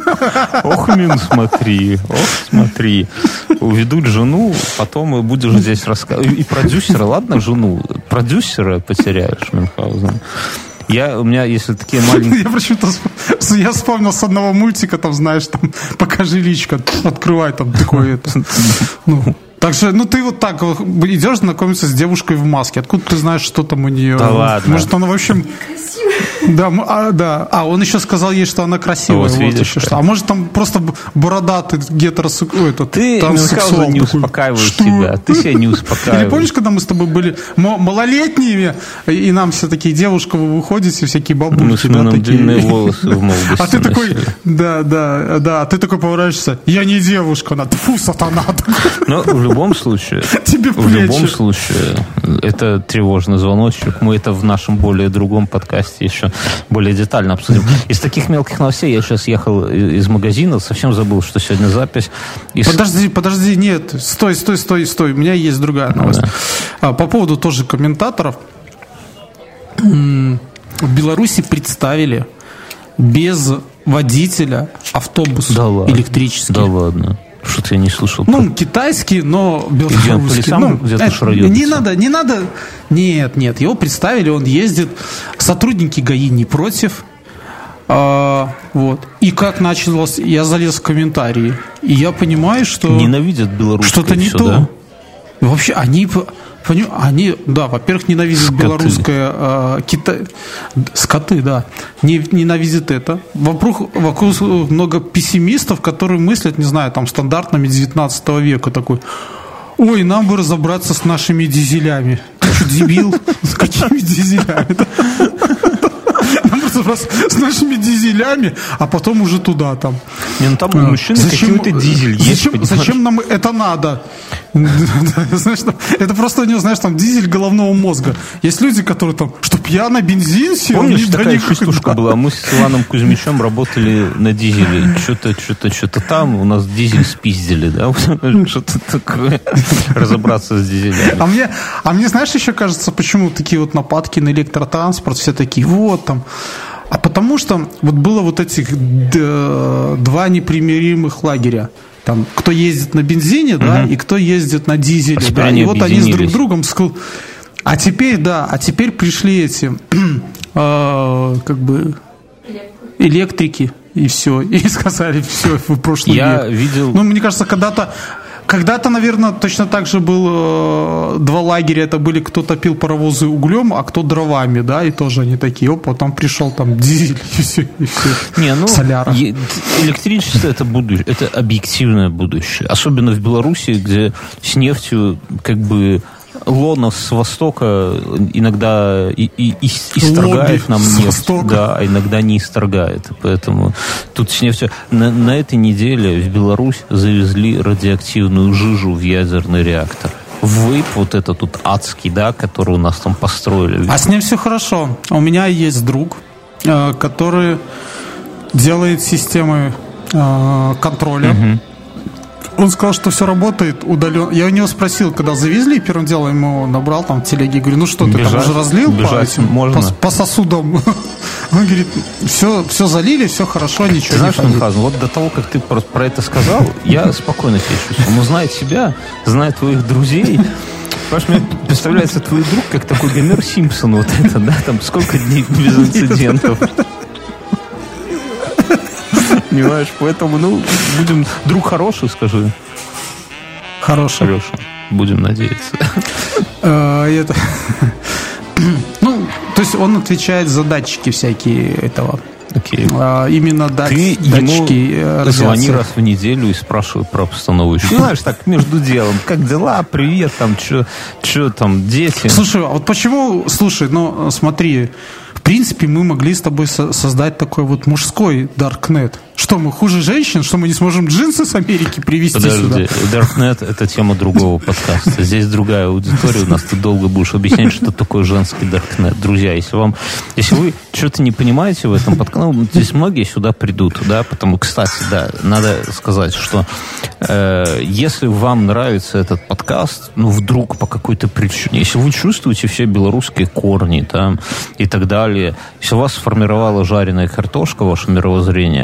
[SPEAKER 2] Ох, Мин, смотри, ох, смотри. Уведут жену, потом будешь здесь рассказывать. И продюсера, ладно, жену, продюсера потеряешь, Мюнхгаузен. Я, у меня, если такие маленькие...
[SPEAKER 3] Я почему-то я вспомнил с одного мультика, там, знаешь, там, покажи личко, открывай, там, такое это. Ну, так же, ну, ты вот так идешь знакомиться с девушкой в маске. Откуда ты знаешь, что там у нее?
[SPEAKER 2] Да ладно.
[SPEAKER 3] Может, она вообще... Да, а, да. А, он еще сказал ей, что она красивая.
[SPEAKER 2] Вот,
[SPEAKER 3] вот
[SPEAKER 2] видишь,
[SPEAKER 3] еще что. А может, там просто бородатый гетеросексуальный.
[SPEAKER 2] Ты, Мюнхгаузен, не успокаиваешь себя. Ты себя не успокаиваешь.
[SPEAKER 3] Или помнишь, когда мы с тобой были малолетними, и нам все такие, девушка, вы выходите, всякие бабушки.
[SPEAKER 2] Мы с Мюном длинные волосы в молодости.
[SPEAKER 3] А ты такой, да, да, да, а ты такой поворачиваешься, я не девушка, она, тьфу, сатана.
[SPEAKER 2] Но в любом случае,
[SPEAKER 3] Тебе
[SPEAKER 2] в любом случае, это тревожный звоночек. Мы это в нашем более другом подкасте еще более детально обсудим. Из таких мелких новостей я сейчас ехал из магазина, совсем забыл, что сегодня запись. Из...
[SPEAKER 3] Подожди, подожди, нет, стой, стой, стой, стой. У меня есть другая новость. Да. По поводу тоже комментаторов. В Беларуси представили без водителя автобус
[SPEAKER 2] да
[SPEAKER 3] электрический.
[SPEAKER 2] Да ладно. Что-то я не слышал.
[SPEAKER 3] Ну, китайский, но белорусский.
[SPEAKER 2] Ну, где-то это,
[SPEAKER 3] не надо, не надо. Нет, нет, его представили, он ездит. Сотрудники ГАИ не против. А, вот. И как началось, я залез в комментарии, и я понимаю, что...
[SPEAKER 2] Ненавидят белорусское
[SPEAKER 3] что-то не
[SPEAKER 2] все,
[SPEAKER 3] то.
[SPEAKER 2] Да?
[SPEAKER 3] Вообще, они... Они, да, во-первых, ненавидят скоты. белорусское, э, кита... скоты, да, не, ненавидят это. Вокруг, вокруг много пессимистов, которые мыслят, не знаю, там, стандартными девятнадцатого века, такой, ой, нам бы разобраться с нашими дизелями. Ты что, дебил? С какими дизелями? Нам разобраться с нашими дизелями, а потом уже туда, там.
[SPEAKER 2] Не, ну там у мужчины какой-то дизель есть,
[SPEAKER 3] зачем, зачем нам это надо? Знаешь, это просто у него, знаешь, там дизель головного мозга. Есть люди, которые там, чтоб я на бензин сел.
[SPEAKER 2] Помнишь, такая частушка была? Мы с Иваном Кузьмичем работали на дизеле. Что-то, что-то, что-то там. У нас дизель спиздили, да? Что-то такое. Разобраться с дизелями.
[SPEAKER 3] А мне, а мне, знаешь, еще кажется, почему такие вот нападки на электротранспорт, все такие, вот там. А потому что вот было вот этих два непримиримых лагеря. Там, кто ездит на бензине, угу. да, и кто ездит на дизеле. А да, и вот они с друг другом... А теперь, да, а теперь пришли эти э, как бы электрики, и все. И сказали, все, в прошлый
[SPEAKER 2] Я
[SPEAKER 3] век.
[SPEAKER 2] видел...
[SPEAKER 3] Ну, мне кажется, когда-то Когда-то, наверное, точно так же было э, два лагеря. Это были, кто топил паровозы углем, а кто дровами, да, и тоже они такие, оп, потом пришел там дизель и все, и все.
[SPEAKER 2] Не, ну,
[SPEAKER 3] соляра.
[SPEAKER 2] Е- электричество это будущее, это объективное будущее. Особенно в Беларуси, где с нефтью как бы лона с востока иногда и, и, и исторгает нам нефть, да, а иногда не исторгает. Поэтому тут с нефтью... На, на этой неделе в Беларусь завезли радиоактивную жижу в ядерный реактор. Вейп вот этот тут адский, да, который у нас там построили.
[SPEAKER 3] А с ним все хорошо. У меня есть друг, который делает системы контроля. Угу. Он сказал, что все работает удаленно. Я у него спросил, когда завезли, первым делом ему набрал там в телеге, говорю, ну что, ты бежать, там уже разлил по, этим, по, по сосудам? Он говорит, все, все залили, все хорошо, ничего
[SPEAKER 2] ты знаешь,
[SPEAKER 3] не ходит.
[SPEAKER 2] Вот до того, как ты про, про это сказал, я спокойно себя чувствую. Он знает себя, знает твоих друзей. Понимаешь, мне представляется твой друг как такой Гомер Симпсон, вот это, да, там сколько дней без инцидентов. Понимаешь, поэтому, ну, будем... Друг хороший, скажи.
[SPEAKER 3] Хороший.
[SPEAKER 2] Хороший. Будем надеяться.
[SPEAKER 3] Это... Ну, то есть он отвечает за датчики всякие этого.
[SPEAKER 2] Окей.
[SPEAKER 3] Именно датчики.
[SPEAKER 2] Ты звони раз в неделю и спрашивай про обстановочку. Знаешь, так, между делом. Как дела? Привет, там, что там, дети?
[SPEAKER 3] Слушай, а вот почему... Слушай, ну, смотри... В принципе, мы могли с тобой со- создать такой вот мужской даркнет. Что, мы хуже женщин? Что, мы не сможем джинсы с Америки привезти
[SPEAKER 2] Подожди,
[SPEAKER 3] сюда?
[SPEAKER 2] Даркнет — это тема другого подкаста. Здесь другая аудитория. У нас ты долго будешь объяснять, что такое женский даркнет. Друзья, если вам... Если вы что-то не понимаете в этом подкасте, ну, здесь многие сюда придут, да, потому, кстати, да, надо сказать, что э, если вам нравится этот подкаст, ну, вдруг по какой-то причине, если вы чувствуете все белорусские корни, там, и так далее, если у вас сформировала жареная картошка, ваше мировоззрение, то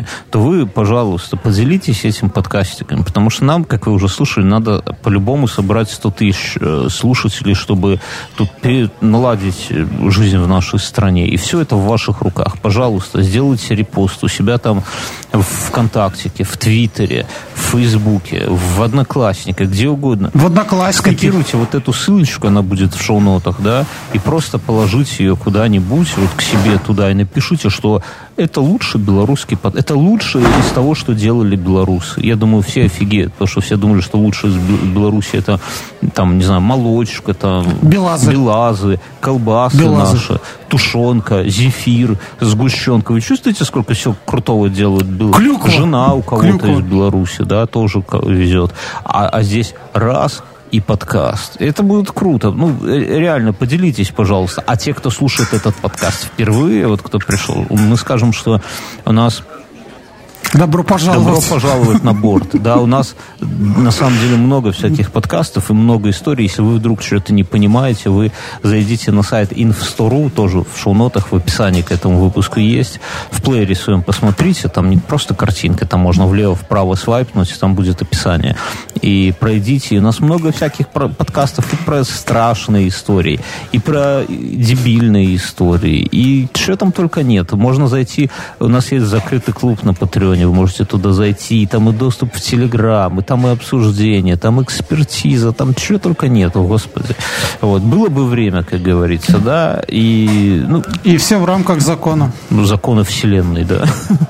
[SPEAKER 2] вы, пожалуйста, поделитесь этим подкастиком, потому что нам, как вы уже слышали, надо по-любому собрать сто тысяч слушателей, чтобы тут наладить жизнь в нашей стране. И все это в ваших руках. Пожалуйста, сделайте репост у себя там в ВКонтактике, в Твиттере, в Фейсбуке, в Одноклассниках, где угодно.
[SPEAKER 3] В Одноклассниках.
[SPEAKER 2] Скопируйте вот эту ссылочку, она будет в шоу-нотах, да, и просто положите ее куда-нибудь, вот к себе туда, и напишите, что это лучший белорусский под... Это лучшее из того, что делали белорусы. Я думаю, все офигеют, потому что все думали, что лучше из Беларуси это, там, не знаю, молочка, там,
[SPEAKER 3] белазы,
[SPEAKER 2] белазы колбасы белазы. Наши, тушенка, зефир, сгущенка. Вы чувствуете, сколько всего крутого делают?
[SPEAKER 3] Клюква.
[SPEAKER 2] Жена у кого-то
[SPEAKER 3] Клюква.
[SPEAKER 2] из Беларуси, да, тоже везет. А, а здесь раз... и подкаст. Это будет круто. Ну, реально, поделитесь, пожалуйста. А те, кто слушает этот подкаст впервые, вот кто пришел, мы скажем, что у нас...
[SPEAKER 3] Добро пожаловать.
[SPEAKER 2] Добро пожаловать на борт. Да, у нас на самом деле много всяких подкастов и много историй. Если вы вдруг что-то не понимаете, вы зайдите на сайт инф сто точка ру, тоже в шоу-нотах, в описании к этому выпуску есть. В плеере своем посмотрите, там не просто картинка, там можно влево-вправо свайпнуть, и там будет описание. И пройдите. И у нас много всяких подкастов и про страшные истории, и про дебильные истории, и что там только нет. Можно зайти, у нас есть закрытый клуб на Патреоне, вы можете туда зайти, и там и доступ в Телеграм, и там и обсуждение, там экспертиза, там чего только нету, господи. Вот. Было бы время, как говорится, да, и... Ну,
[SPEAKER 3] и все в рамках закона.
[SPEAKER 2] Ну, закона вселенной, да.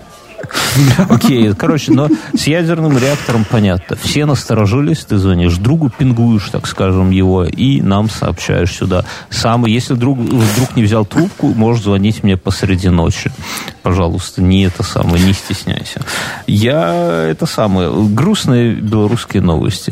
[SPEAKER 2] Окей, okay, короче, но с ядерным реактором понятно. Все насторожились, ты звонишь другу, пингуешь, так скажем, его, и нам сообщаешь сюда. Сам, если друг вдруг не взял трубку, можешь звонить мне посреди ночи. Пожалуйста, не это самое, не стесняйся. Я это самое, грустные белорусские новости.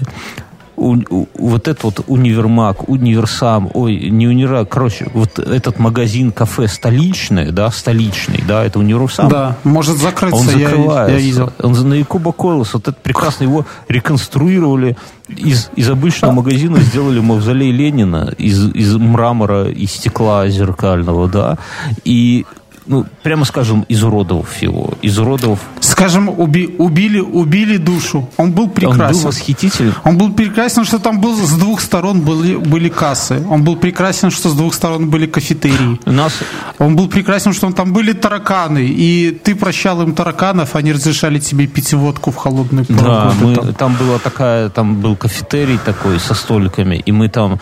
[SPEAKER 2] У, у, вот этот вот универмаг, универсам, ой, не универмаг, короче, вот этот магазин, кафе столичный, да, столичный, да, это универсам.
[SPEAKER 3] Да, может закрыться,
[SPEAKER 2] он закрывается.
[SPEAKER 3] Я, я видел.
[SPEAKER 2] Он на Якуба Койласа, вот это прекрасно, его реконструировали, из, из обычного магазина сделали мавзолей Ленина, из, из мрамора и стекла зеркального, да, и... Ну, прямо скажем, изуродовав его. Изуродовав...
[SPEAKER 3] Скажем, уби, убили, убили душу. Он был прекрасен.
[SPEAKER 2] Он был восхитителен.
[SPEAKER 3] Он был прекрасен, что там был, с двух сторон были, были кассы. Он был прекрасен, что с двух сторон были кафетерии.
[SPEAKER 2] У нас...
[SPEAKER 3] Он был прекрасен, что там были тараканы. И ты прощал им тараканов, они разрешали тебе пить водку в холодную пору.
[SPEAKER 2] Да, мы, там. там была такая, там был кафетерий такой со столиками, и мы там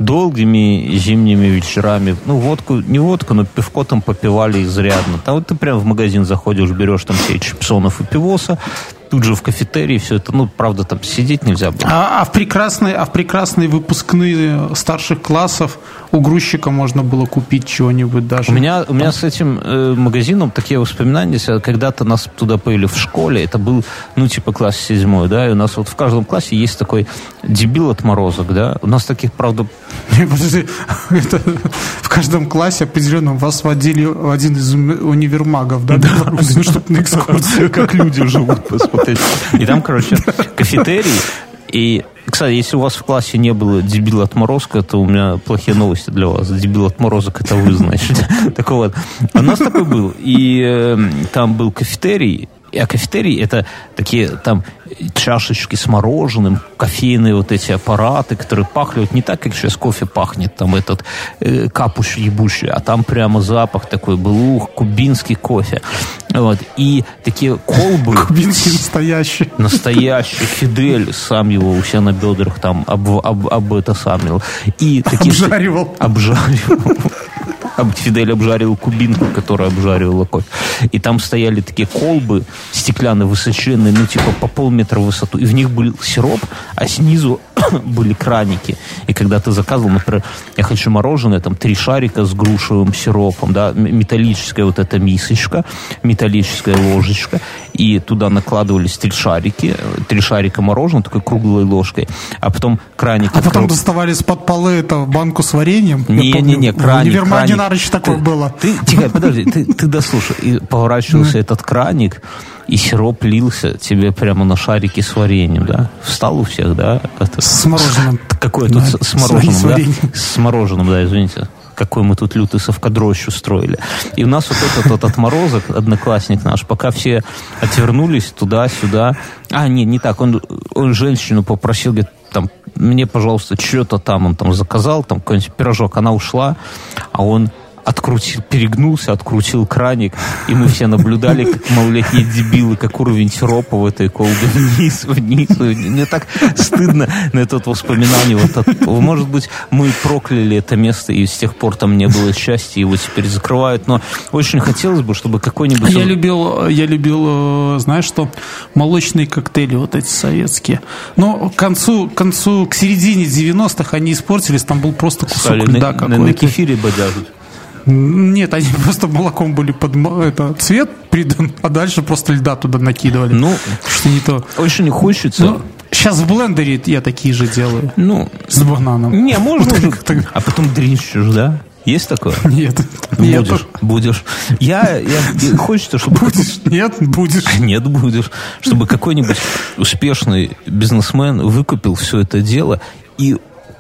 [SPEAKER 2] долгими зимними вечерами, ну, водку, не водку, но пивко там попивали из изрядно. Там вот ты прям в магазин заходишь, берешь там себе чипсонов и пивоса, тут же в кафетерии все это, ну, правда, там сидеть нельзя было.
[SPEAKER 3] А, а, в, прекрасные, а в прекрасные выпускные старших классов у грузчика можно было купить чего-нибудь даже.
[SPEAKER 2] У меня, у меня с этим э, магазином такие воспоминания, когда-то нас туда повели в школе, это был, ну, типа, класс седьмой, да, и у нас вот в каждом классе есть такой дебил отморозок, да, у нас таких, правда...
[SPEAKER 3] Подожди, это в каждом классе определенно вас водили в один из универмагов, да, Беларуси, чтобы на экскурсию.
[SPEAKER 2] Как люди живут, посмотреть. И там, короче, кафетерий. И, кстати, если у вас в классе не было дебила отморозка, то у меня плохие новости для вас. Дебил отморозок — это вы, значит. Так вот, у нас такой был. И э, там был кафетерий. А кафетерий — это такие там чашечки с мороженым, кофейные вот эти аппараты, которые пахли вот не так, как сейчас кофе пахнет, там этот э, капуш ебущий, а там прямо запах такой был, ух, кубинский кофе. Вот. И такие колбы...
[SPEAKER 3] Кубинский настоящий.
[SPEAKER 2] Настоящий. Фидель сам его у себя на бедрах там об, об, об это самил. И такие...
[SPEAKER 3] Обжаривал.
[SPEAKER 2] Обжаривал. Фидель обжарил кубинку, которая обжаривала кофе. И там стояли такие колбы стеклянные, высоченные, ну, типа по полметра в высоту. И в них был сироп, а снизу были краники. И когда ты заказывал, например, я хочу мороженое, там, три шарика с грушевым сиропом, да, металлическая вот эта мисочка, металлическая ложечка, и туда накладывались три шарики, три шарика мороженого такой круглой ложкой, а потом краник...
[SPEAKER 3] А потом доставали из-под полы эту банку с вареньем?
[SPEAKER 2] Не-не-не, краник, краник.
[SPEAKER 3] Раньше такое было.
[SPEAKER 2] Ты, тихо, подожди, ты, ты дослушай. И поворачивался этот краник, и сироп лился тебе прямо на шарики с вареньем, да? Встал у всех, да? Это...
[SPEAKER 3] С мороженым.
[SPEAKER 2] Какое тут с, с мороженым, да? С мороженым, да, извините. какой мы тут лютый совкадрощ устроили. И у нас вот этот вот отморозок, одноклассник наш, пока все отвернулись туда-сюда. А, нет, не так. Он, он женщину попросил, говорит, там, мне, пожалуйста, что-то там он там заказал, там какой-нибудь пирожок. Она ушла, а он открутил, перегнулся, открутил краник, и мы все наблюдали, как малолетние дебилы, как уровень сиропа в этой колбе вниз, вниз, вниз. Мне так стыдно на это вот воспоминание. Вот от, может быть, мы прокляли это место, и с тех пор там не было счастья, его теперь закрывают, но очень хотелось бы, чтобы какой-нибудь...
[SPEAKER 3] Я любил, я любил, знаешь что, молочные коктейли вот эти советские. Но к концу, к концу, к середине девяностых они испортились, там был просто кусок
[SPEAKER 2] Стали
[SPEAKER 3] льда
[SPEAKER 2] на,
[SPEAKER 3] какой-то.
[SPEAKER 2] На, на кефире бодяжут.
[SPEAKER 3] Нет, они просто молоком были под это, цвет придан, а дальше просто льда туда накидывали.
[SPEAKER 2] Ну,
[SPEAKER 3] что не то.
[SPEAKER 2] Очень хочется.
[SPEAKER 3] Ну, сейчас в блендере я такие же делаю.
[SPEAKER 2] Ну,
[SPEAKER 3] с бананом.
[SPEAKER 2] Не, можно уже. А потом дрищешь, да? Есть такое?
[SPEAKER 3] Нет.
[SPEAKER 2] Будешь, нет. будешь. Я, я, хочется, чтобы...
[SPEAKER 3] Будешь? Нет, будешь.
[SPEAKER 2] Нет, будешь. Чтобы какой-нибудь успешный бизнесмен выкупил все это дело и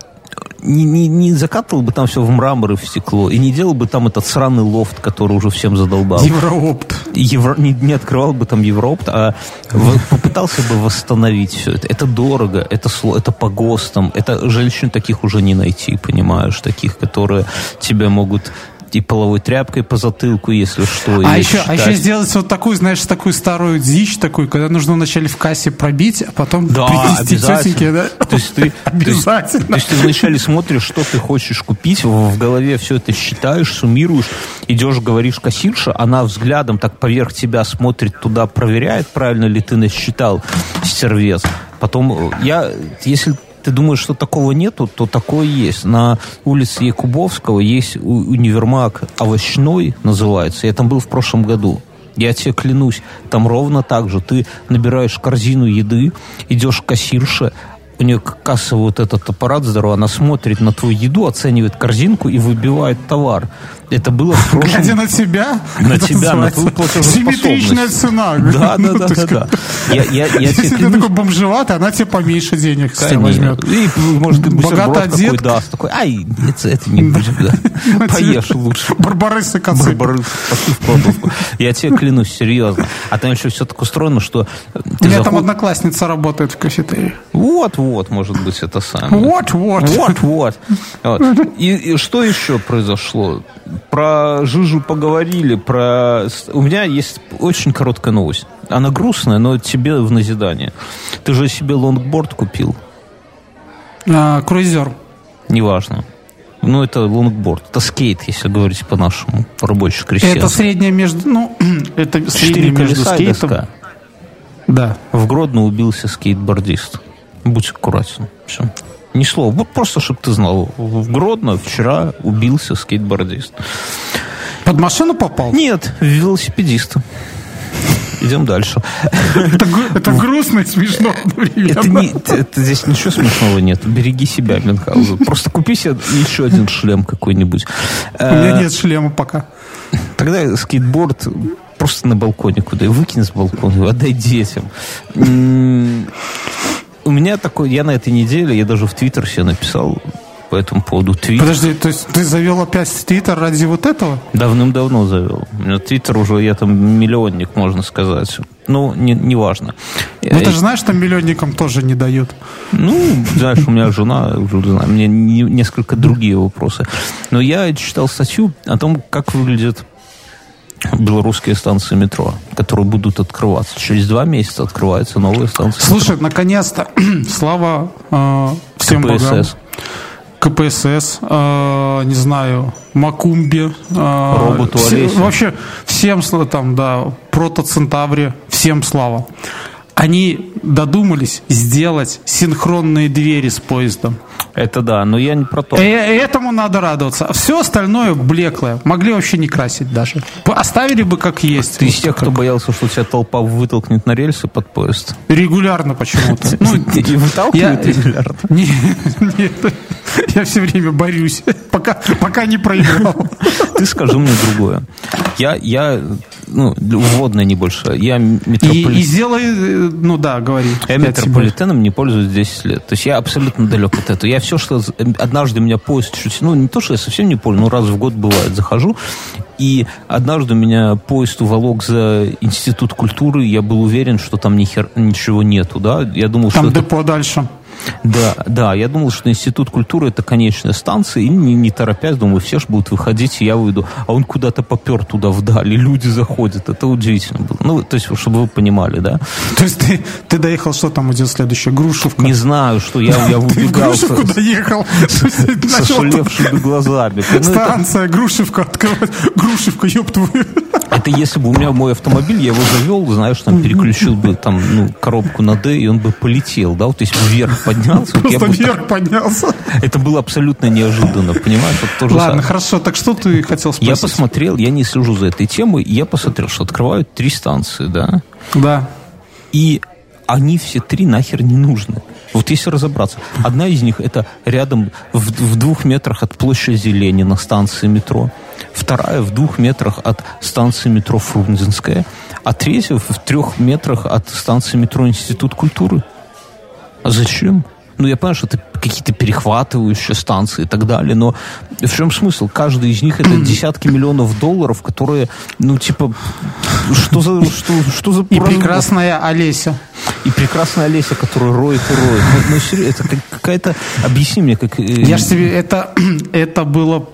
[SPEAKER 2] не, не, не закатывал бы там все в мрамор и в стекло, и не делал бы там этот сраный лофт, который уже всем задолбал.
[SPEAKER 3] Евроопт.
[SPEAKER 2] Евро, не, не открывал бы там Евроопт, а в, попытался бы восстановить все это. Это дорого, это, это по ГОСТам, это женщин таких уже не найти, понимаешь, таких, которые тебя могут... и половой тряпкой по затылку, если что.
[SPEAKER 3] А еще, а еще сделать вот такую, знаешь, такую старую дичь, такую, когда нужно вначале в кассе пробить, а потом
[SPEAKER 2] да,
[SPEAKER 3] принести тетеньке, да?
[SPEAKER 2] То есть ты,
[SPEAKER 3] обязательно.
[SPEAKER 2] То есть, то есть ты вначале смотришь, что ты хочешь купить, в, в голове все это считаешь, суммируешь, идешь, говоришь кассирше, она взглядом так поверх тебя смотрит туда, проверяет, правильно ли ты насчитал, стервец. Потом я, если ты думаешь, что такого нету, то такое есть. На улице Якубовского есть универмаг овощной, называется. Я там был в прошлом году. Я тебе клянусь, там ровно так же. Ты набираешь корзину еды, идешь к кассирше, у нее кассовый вот этот аппарат здоровый, она смотрит на твою еду, оценивает корзинку и выбивает товар. Это было в прошлом...
[SPEAKER 3] Глядя на тебя?
[SPEAKER 2] На тебя, на твою платежеспособность.
[SPEAKER 3] Симметричная цена.
[SPEAKER 2] Да, да, да, да, да. Я, я, я
[SPEAKER 3] Если ты такой бомжеватый, она тебе поменьше денег возьмет.
[SPEAKER 2] И, может, ты
[SPEAKER 3] богато одет.
[SPEAKER 2] Такой даст, такой, ай, это, это не будем, да. Поешь лучше.
[SPEAKER 3] Барбарысса косы.
[SPEAKER 2] Барбарысса, пошли в кладовку. Я тебе клянусь, серьезно. А там еще все так устроено, что...
[SPEAKER 3] У меня там одноклассница работает в кафетерии.
[SPEAKER 2] Вот, вот, может быть, это самое.
[SPEAKER 3] Вот, вот.
[SPEAKER 2] Вот, вот. вот. И, и что еще произошло? Про жижу поговорили, про... У меня есть очень короткая новость. Она грустная, но тебе в назидание. Ты же себе лонгборд купил?
[SPEAKER 3] А, круизер.
[SPEAKER 2] Неважно. Ну, это лонгборд. Это скейт, если говорить по-нашему, по-рабочему крестьянски.
[SPEAKER 3] Это среднее между... Ну, это среднее между скейтом. Доска. Да.
[SPEAKER 2] В Гродно убился скейтбордист. Будь аккуратен. Все. Ни слова. Вот просто, чтобы ты знал. В Гродно вчера убился скейтбордист.
[SPEAKER 3] Под машину попал?
[SPEAKER 2] Нет, велосипедиста. Идем дальше.
[SPEAKER 3] Это, это грустно и смешно.
[SPEAKER 2] Это, не, это здесь ничего смешного нет. Береги себя, Мюнхгаузен. Просто купи себе еще один шлем какой-нибудь.
[SPEAKER 3] У меня нет шлема пока.
[SPEAKER 2] Тогда скейтборд просто на балконе куда-то. Выкинь с балкона, отдай детям. У меня такой, я на этой неделе, я даже в Твиттер себе написал по этому поводу твит.
[SPEAKER 3] Подожди, то есть ты завел опять Твиттер ради вот этого?
[SPEAKER 2] Давным-давно завел. У меня Твиттер уже, я там миллионник, можно сказать. Ну, не, не важно.
[SPEAKER 3] Ну, ты же знаешь, что миллионникам тоже не дают.
[SPEAKER 2] Ну, знаешь, у меня жена, уже знаю, у меня не, несколько другие вопросы. Но я читал статью о том, как выглядят белорусские станции метро, которые будут открываться. Через два месяца открываются новые станции
[SPEAKER 3] Слушай,
[SPEAKER 2] метро.
[SPEAKER 3] наконец-то, слава э, всем
[SPEAKER 2] КПСС.
[SPEAKER 3] богам. КПСС, э, не знаю, Макумбе, э,
[SPEAKER 2] Роботу
[SPEAKER 3] все,
[SPEAKER 2] Олесе.
[SPEAKER 3] вообще всем там, да, Протоцентавре, всем слава. Они додумались сделать синхронные двери с поездом.
[SPEAKER 2] Это да, но я не про то.
[SPEAKER 3] И этому надо радоваться. Все остальное блеклое. Могли вообще не красить даже. Оставили бы как есть.
[SPEAKER 2] Ты из тех, кто боялся, что тебя толпа вытолкнет на рельсы под поезд?
[SPEAKER 3] Регулярно почему-то. Ну,
[SPEAKER 2] и выталкивают регулярно?
[SPEAKER 3] Нет, я все время борюсь, пока, пока не проиграл.
[SPEAKER 2] Ты скажи мне другое. Я, я ну, вводная небольшая. Я метрополит...
[SPEAKER 3] и, и сделай, ну да, говори.
[SPEAKER 2] Я метрополитеном не пользуюсь десять лет. То есть я абсолютно далек от этого. Я все, что... Однажды меня поезд чуть... Ну, не то, что я совсем не пользуюсь, но раз в год бывает, захожу. И однажды меня поезд уволок за Институт культуры. Я был уверен, что там ни хер... ничего нету, да? Я думал,
[SPEAKER 3] там
[SPEAKER 2] что
[SPEAKER 3] депо
[SPEAKER 2] это...
[SPEAKER 3] дальше.
[SPEAKER 2] Да, да, я думал, что Институт культуры — это конечная станция, и не, не торопясь, думаю, все же будут выходить, и я выйду. А он куда-то попер туда вдали, люди заходят. Это удивительно было. Ну, то есть, чтобы вы понимали, да?
[SPEAKER 3] То есть ты, ты доехал, что там идет следующее? Грушевка?
[SPEAKER 2] Не знаю, что я, я убегал.
[SPEAKER 3] Ты в Грушевку доехал?
[SPEAKER 2] С ошалевшими глазами.
[SPEAKER 3] Станция, Грушевка, открывать. Грушевка, ёб твою.
[SPEAKER 2] Это если бы у меня мой автомобиль, я его завел, знаешь, там переключил бы там, ну, коробку на D, и он бы полетел, да, вот если бы вверх поднялся.
[SPEAKER 3] Просто
[SPEAKER 2] вот
[SPEAKER 3] вверх
[SPEAKER 2] так...
[SPEAKER 3] поднялся.
[SPEAKER 2] Это было абсолютно неожиданно, понимаешь? Вот то же
[SPEAKER 3] Ладно,
[SPEAKER 2] самое.
[SPEAKER 3] хорошо, так что ты хотел спросить?
[SPEAKER 2] Я посмотрел, я не слежу за этой темой, и я посмотрел, что открывают три станции, да?
[SPEAKER 3] Да.
[SPEAKER 2] И они все три нахер не нужны. Вот если разобраться. Одна из них — это рядом, в, в двух метрах от площади Ленина, станции метро. Вторая — в двух метрах от станции метро Фрунзенская. А третья — в трех метрах от станции метро Институт культуры. А зачем? Ну, я понимаю, что это какие-то перехватывающие станции и так далее, но в чем смысл? Каждый из них — это десятки миллионов долларов, которые, ну, типа, что за... Что, что за
[SPEAKER 3] и прекрасная Олеся.
[SPEAKER 2] И прекрасная Олеся, которая роет и роет. Ну, ну серьезно, это какая-то... Объясни мне, как...
[SPEAKER 3] Я же тебе... Это, это было...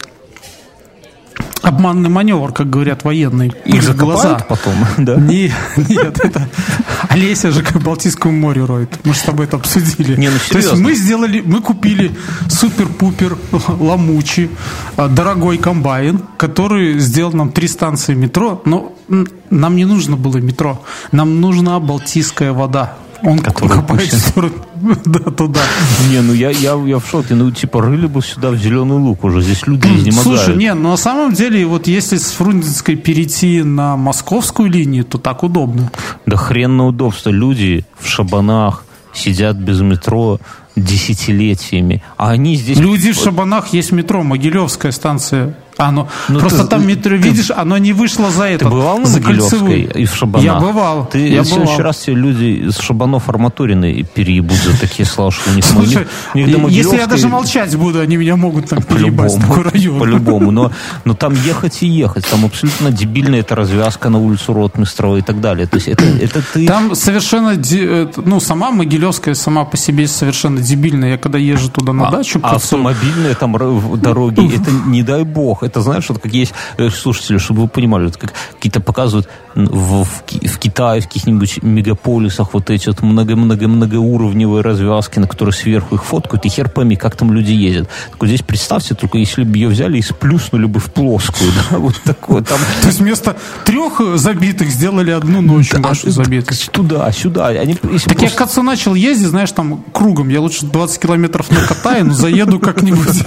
[SPEAKER 3] Обманный маневр, как говорят военные.
[SPEAKER 2] Их закопают потом, да?
[SPEAKER 3] Не, нет, это Олеся же к Балтийскому морю роет. Мы же с тобой это обсудили.
[SPEAKER 2] Не, ну
[SPEAKER 3] То есть мы сделали, мы купили супер-пупер ломучий, дорогой комбайн, который сделал нам три станции метро, но нам не нужно было метро, нам нужна Балтийская вода. Он копает в сторону, да, туда.
[SPEAKER 2] Не, ну я, я, я в шоке. Ну, типа, рыли бы сюда в Зеленый Луг уже. Здесь люди изнемогают.
[SPEAKER 3] Слушай, не, но на самом деле, вот если с Фрунзенской перейти на московскую линию, то так удобно.
[SPEAKER 2] Да хрен на удобство. Люди в шабанах сидят без метро десятилетиями. А они здесь...
[SPEAKER 3] Люди в шабанах, есть метро, Могилевская станция. Оно,
[SPEAKER 2] ну,
[SPEAKER 3] просто
[SPEAKER 2] ты,
[SPEAKER 3] там метро, ты, видишь, оно не вышло за это.
[SPEAKER 2] Ты бывал на Могилевской и в шабанах?
[SPEAKER 3] Я бывал.
[SPEAKER 2] Ты
[SPEAKER 3] я
[SPEAKER 2] в следующий раз тебе люди из шабанов арматурины переебут за такие слова, что у них...
[SPEAKER 3] Слушай,
[SPEAKER 2] у них, у них Могилевской...
[SPEAKER 3] если я даже молчать буду, они меня могут там переебать, такой район.
[SPEAKER 2] По-любому, но, но там ехать и ехать. Там абсолютно дебильная эта развязка на улицу Ротмистрова и так далее. То есть это, это ты...
[SPEAKER 3] Там совершенно... Ну, сама Могилевская сама по себе совершенно дебильная. Я когда езжу туда на
[SPEAKER 2] а,
[SPEAKER 3] дачу...
[SPEAKER 2] А автомобильные там дороги, это не дай бог. Это, знаешь, вот как есть слушатели, чтобы вы понимали, вот как какие-то показывают в, в, в Китае, в каких-нибудь мегаполисах вот эти вот много-много-многоуровневые развязки, на которые сверху их фоткают, и хер пойми, как там люди ездят. Так вот здесь представьте, только если бы ее взяли и сплюснули бы в плоскую, да, вот такое там.
[SPEAKER 3] То есть вместо трех забитых сделали одну ночью нашу забитую.
[SPEAKER 2] Туда, сюда. Они,
[SPEAKER 3] так я к отцу начал ездить, знаешь, там кругом. Я лучше двадцать километров накатаю, но заеду как-нибудь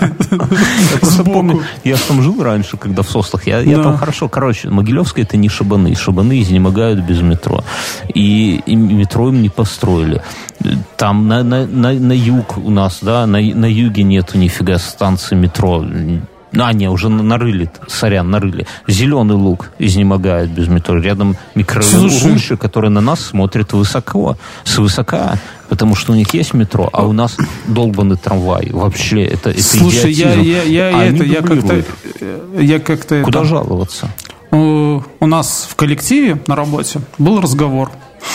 [SPEAKER 3] сбоку.
[SPEAKER 2] Я там жил раньше, когда в Сослах. Я, я да. там хорошо. Короче, Могилевская — это не шабаны. Шабаны изнемогают без метро. И, и метро им не построили. Там на, на, на, на юг у нас, да, на, на юге нету нифига станции метро. А, не, уже нарыли, сорян, нарыли. Зеленый Луг изнемогает без метро. Рядом микрорайон Урумчи, который на нас смотрит высоко, свысока, потому что у них есть метро, а у нас долбанный трамвай. Вообще, это, это
[SPEAKER 3] Слушай,
[SPEAKER 2] идиотизм.
[SPEAKER 3] я, я, я, это, я как-то... Я как-то
[SPEAKER 2] Куда
[SPEAKER 3] это,
[SPEAKER 2] жаловаться?
[SPEAKER 3] У, у нас в коллективе на работе был разговор.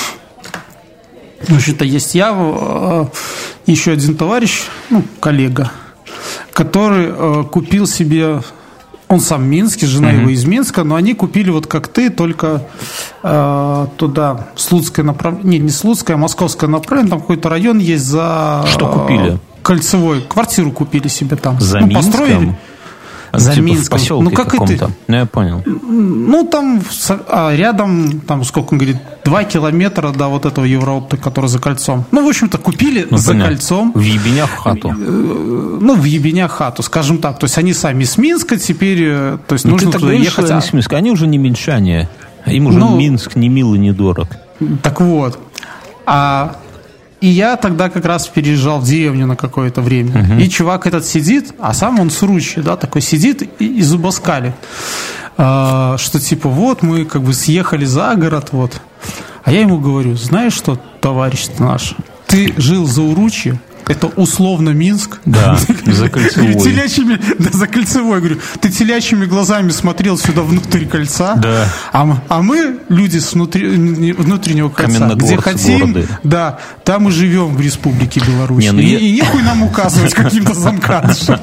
[SPEAKER 3] Значит, есть я, еще один товарищ, ну, коллега, который э, купил себе, он сам минский, жена mm-hmm. его из Минска, но они купили вот как ты, только э, туда, Слуцкое направление, не, не Слуцкое, а Московское направление, там какой-то район есть за...
[SPEAKER 2] Что купили?
[SPEAKER 3] Кольцевой, квартиру купили себе там.
[SPEAKER 2] За
[SPEAKER 3] ну,
[SPEAKER 2] Минском?
[SPEAKER 3] Построили.
[SPEAKER 2] За
[SPEAKER 3] типа
[SPEAKER 2] Минском. В поселке
[SPEAKER 3] ну, как
[SPEAKER 2] каком-то.
[SPEAKER 3] И ты.
[SPEAKER 2] Ну, я понял.
[SPEAKER 3] Ну, там а, рядом, там, сколько он говорит, два километра до вот этого Евроопта, который за кольцом. Ну, в общем-то, купили ну, за понятно. Кольцом.
[SPEAKER 2] В Ебенях хату.
[SPEAKER 3] Ну, в Ебенях хату, скажем так. То есть, они сами с Минска теперь, то есть,
[SPEAKER 2] ну,
[SPEAKER 3] нужно туда ехать.
[SPEAKER 2] Они с Минска, они уже не минчане. Им уже ну, Минск не мил и не дорог.
[SPEAKER 3] Так вот. А... И я тогда как раз переезжал в деревню на какое-то время. Uh-huh. И чувак этот сидит, а сам он с ручью, да, такой сидит и, и зубоскалит. что типа вот мы как бы съехали за город, вот. А я ему говорю, знаешь что, товарищ наш, ты жил за Уручье, это условно Минск.
[SPEAKER 2] Да, за Кольцевой.
[SPEAKER 3] Телячьими, да, за Кольцевой. Говорю, ты телячьими глазами смотрел сюда внутрь кольца,
[SPEAKER 2] да.
[SPEAKER 3] а, а мы, люди с внутри, внутреннего кольца, где хотим, города. Да, там и живем в Республике Беларусь. Не, ну и, я... и нехуй нам указывать каким-то замкадышем.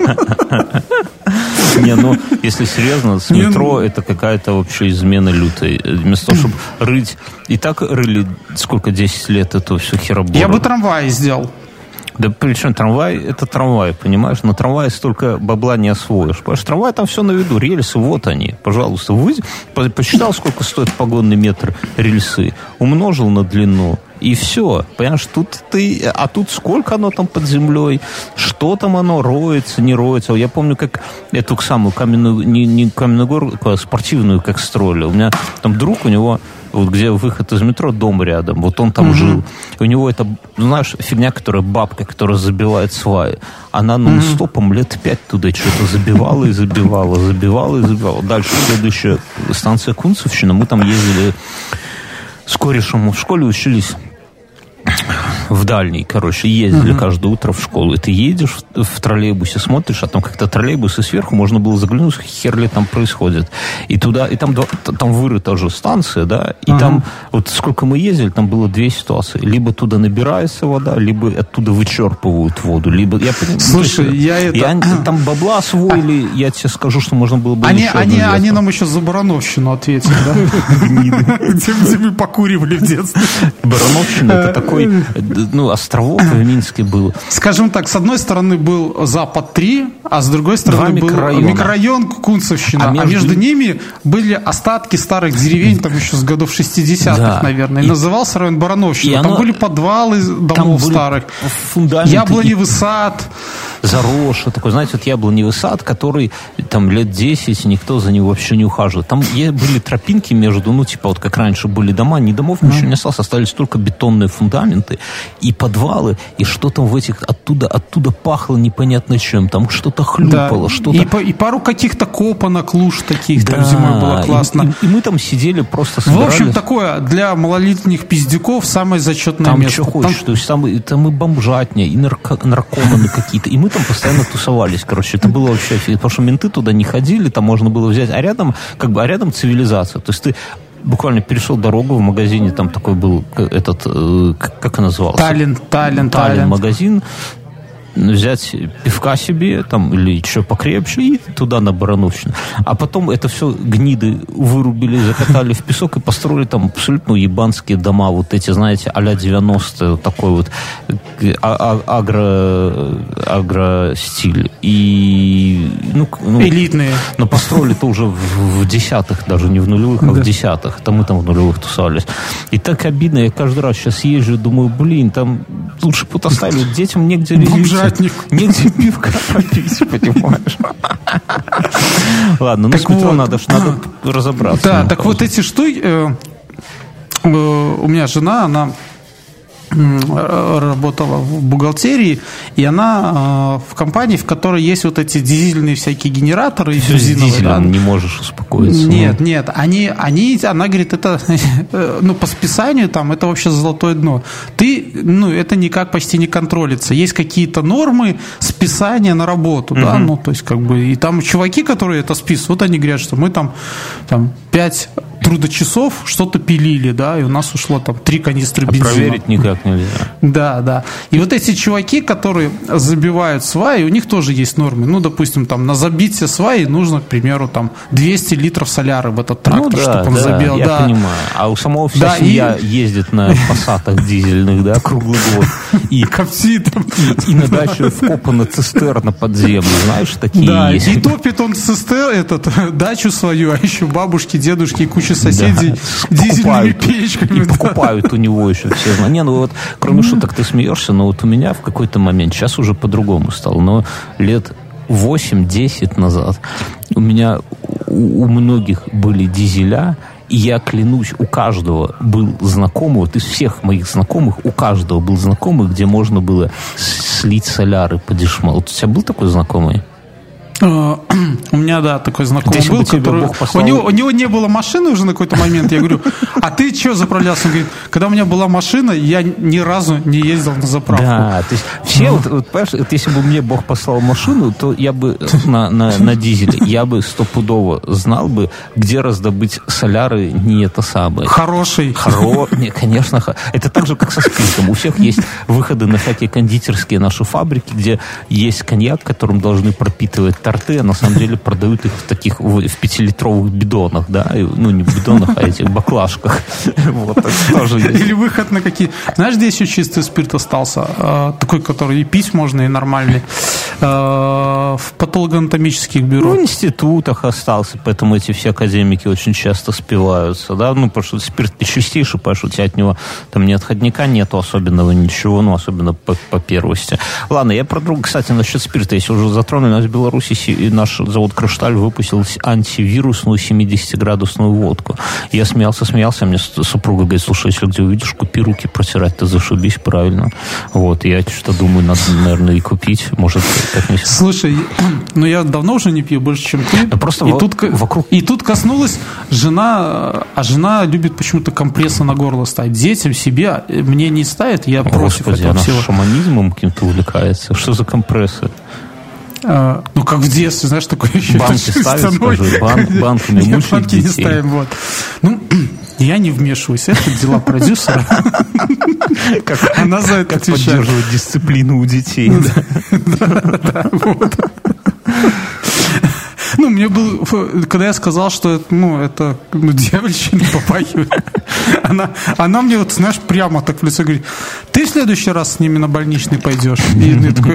[SPEAKER 2] Не, ну, если серьезно, с метро это какая-то вообще измена лютая. Вместо того, чтобы рыть... И так рыли сколько, десять лет эту всю херобору.
[SPEAKER 3] Я бы трамваи сделал.
[SPEAKER 2] Да причем трамвай, это трамвай, понимаешь? На трамвае столько бабла не освоишь. Понимаешь, трамвай там все на виду, рельсы, вот они, пожалуйста. Вы посчитал, сколько стоит погонный метр рельсы, умножил на длину, и все. Понимаешь, тут ты... А тут сколько оно там под землей, что там оно, роется, не роется. Я помню, как эту самую каменную, не, не каменную гору, а спортивную, как строили. У меня там друг, у него... Вот где выход из метро, дом рядом, вот он там угу. жил. У него это, знаешь, фигня, которая бабка, которая забивает сваи. Она нон-стопом угу. лет пять туда что-то забивала и забивала, забивала и забивала. Дальше следующая станция Кунцевщина. Мы там ездили с корешем, в школе учились в дальний, короче, ездили uh-huh. каждое утро в школу. И ты едешь в, в троллейбусе, смотришь, а там как-то троллейбус, и сверху можно было заглянуть, хер ли там происходит. И туда, и там, там вырыта уже станция, да, и uh-huh. там, вот сколько мы ездили, там было две ситуации. Либо туда набирается вода, либо оттуда вычерпывают воду, либо, я понимаю...
[SPEAKER 3] Слушай, ну, я это...
[SPEAKER 2] Я, там бабла освоили, а... я тебе скажу, что можно было бы
[SPEAKER 3] они, еще они, они нам еще за Барановщину ответили, да? Где мы покуривали в детстве.
[SPEAKER 2] Барановщина, это такой... Ну, островок в Минске был.
[SPEAKER 3] Скажем так, с одной стороны был Запад-три, а с другой стороны был микрорайон Кунцевщина. А между... а между ними были остатки старых деревень, там еще с годов шестидесятых, да. наверное. И, и назывался район Барановщина. Там оно... были подвалы домов старых. Яблоневый сад.
[SPEAKER 2] Заросший такой, знаете, вот яблоневый сад, который там лет десять, никто за него вообще не ухаживает. Там были тропинки между, ну, типа, вот как раньше были дома, ни домов ничего не осталось, остались только бетонные фундаменты и подвалы, и что там в этих, оттуда, оттуда пахло непонятно чем, там что-то хлюпало, да. что-то...
[SPEAKER 3] И, по, и пару каких-то копанок, луж таких, да. там зимой было классно.
[SPEAKER 2] И, и, и мы там сидели, просто собирались.
[SPEAKER 3] В общем, такое для малолетних пиздюков самое зачетное
[SPEAKER 2] там
[SPEAKER 3] место.
[SPEAKER 2] Что хочешь, там... То есть там, там и бомжатня, и нарко, наркоманы какие-то, и мы там постоянно тусовались, короче, это было вообще офигенно, потому что менты туда не ходили, там можно было взять, а рядом, как бы, а рядом цивилизация, то есть ты буквально перешел дорогу в магазине, там такой был этот, как он назывался?
[SPEAKER 3] Талент, Талент,
[SPEAKER 2] Талент магазин, взять пивка себе, там, или что покрепче, и туда на Барановщину. А потом это все гниды вырубили, закатали в песок и построили там абсолютно ебанские дома, вот эти, знаете, а-ля девяностые, вот такой вот агро, агро-стиль. И, ну, ну,
[SPEAKER 3] элитные.
[SPEAKER 2] Но построили-то уже в, в десятых, даже не в нулевых, а да. в десятых. Там мы там в нулевых тусовались. И так обидно, я каждый раз сейчас езжу, думаю, блин, там лучше бы оставили, детям негде резиться. Негде пивка попить, понимаешь? Ладно, ну с метро надо разобраться.
[SPEAKER 3] Да, так вот эти штуки... У меня жена, она работала в бухгалтерии, и она э, в компании, в которой есть вот эти дизельные всякие генераторы.
[SPEAKER 2] С дизелем да? не можешь успокоиться.
[SPEAKER 3] Нет, ну. нет, они, они, она говорит, это, ну, по списанию там, это вообще золотое дно. Ты, ну, это никак почти не контролится. Есть какие-то нормы списания на работу, угу. да, ну, то есть, как бы, и там чуваки, которые это списывают, вот они говорят, что мы там, там пять трудочасов что-то пилили, да, и у нас ушло там три канистры бензина.
[SPEAKER 2] А проверить никак нельзя.
[SPEAKER 3] Да, да. И вот эти чуваки, которые забивают сваи, у них тоже есть нормы. Ну, допустим, там на забитие сваи нужно, к примеру, там двести литров соляры в этот трактор, ну, да, чтобы он
[SPEAKER 2] да,
[SPEAKER 3] забил.
[SPEAKER 2] Я
[SPEAKER 3] да.
[SPEAKER 2] понимаю. А у самого вся да, семья и... ездит на пассатах дизельных, да, круглый год. И коптит. И, и на даче вкопана цистерна подземная, знаешь, такие
[SPEAKER 3] да,
[SPEAKER 2] есть.
[SPEAKER 3] И топит он цистер, этот, дачу свою, а еще бабушки, дедушки и куча соседей да. дизельными печками.
[SPEAKER 2] И да. покупают у него еще все. Не, ну вот, кроме шуток ты смеешься, но вот у меня в какой-то момент, сейчас уже по-другому стало, но лет восемь-десять назад у меня у, у многих были дизеля, и я клянусь, у каждого был знакомый, вот из всех моих знакомых, у каждого был знакомый, где можно было слить соляры по дешмалу. Вот у тебя был такой знакомый?
[SPEAKER 3] У меня, да, такой знакомый был, который... У него, у него не было машины уже на какой-то момент. Я говорю, а ты что заправлялся? Он говорит, когда у меня была машина, я ни разу не ездил на заправку.
[SPEAKER 2] Да, то есть все, вот, вот, понимаешь, вот, если бы мне Бог послал машину, то я бы на, на, на дизеле, я бы стопудово знал бы, где раздобыть соляры, не это самое.
[SPEAKER 3] Хороший.
[SPEAKER 2] Хоро... Не, конечно. Это так же, как со спиртом. У всех есть выходы на всякие кондитерские наши фабрики, где есть коньяк, которым должны пропитывать торты, а на самом деле продают их в таких, в, в пятилитровых бидонах, да, ну не бидонах, а этих баклажках. Вот, тоже есть.
[SPEAKER 3] Или выход на какие... Знаешь, где еще чистый спирт остался? Такой, который и пить можно, и нормальный. В патологоанатомических бюро.
[SPEAKER 2] В институтах остался, поэтому эти все академики очень часто спиваются, да, ну, потому что спирт чистейший, потому что у тебя от него там ни отходника нету особенного ничего, ну, особенно по, по первости. Ладно, я про друга, кстати, насчет спирта, если уже затронули, у нас в Беларуси наш завод «Кришталь» выпустил антивирусную семидесятиградусную водку. Я смеялся, смеялся, мне супруга говорит, слушай, если где увидишь, купи, руки протирать, ты зашибись, правильно. Вот, я что думаю, надо, наверное, и купить, может, как-нибудь.
[SPEAKER 3] Слушай, ну я давно уже не пью, больше, чем ты.
[SPEAKER 2] Да просто
[SPEAKER 3] и,
[SPEAKER 2] во-
[SPEAKER 3] тут,
[SPEAKER 2] вокруг...
[SPEAKER 3] и тут коснулась жена, а жена любит почему-то компрессы на горло ставить. Детям, себе, мне не ставит, я против
[SPEAKER 2] Господи,
[SPEAKER 3] этого
[SPEAKER 2] она
[SPEAKER 3] всего.
[SPEAKER 2] шаманизмом каким-то увлекается. Что за компрессы?
[SPEAKER 3] А, ну, как в детстве, знаешь, такое еще.
[SPEAKER 2] Банки ставят, скажи, бан, банками
[SPEAKER 3] Нет,
[SPEAKER 2] мучают
[SPEAKER 3] банки
[SPEAKER 2] детей.
[SPEAKER 3] не ставим, вот. Ну, я не вмешиваюсь, это дела продюсера.
[SPEAKER 2] Как,
[SPEAKER 3] Она за это
[SPEAKER 2] как
[SPEAKER 3] отвечает.
[SPEAKER 2] поддерживать дисциплину у детей.
[SPEAKER 3] Да, да, вот. Ну, мне было, когда я сказал, что это, ну, это ну, дьявольщина попахивает, она, она мне вот, знаешь, прямо так в лицо говорит, ты в следующий раз с ними на больничный пойдешь? И я такой...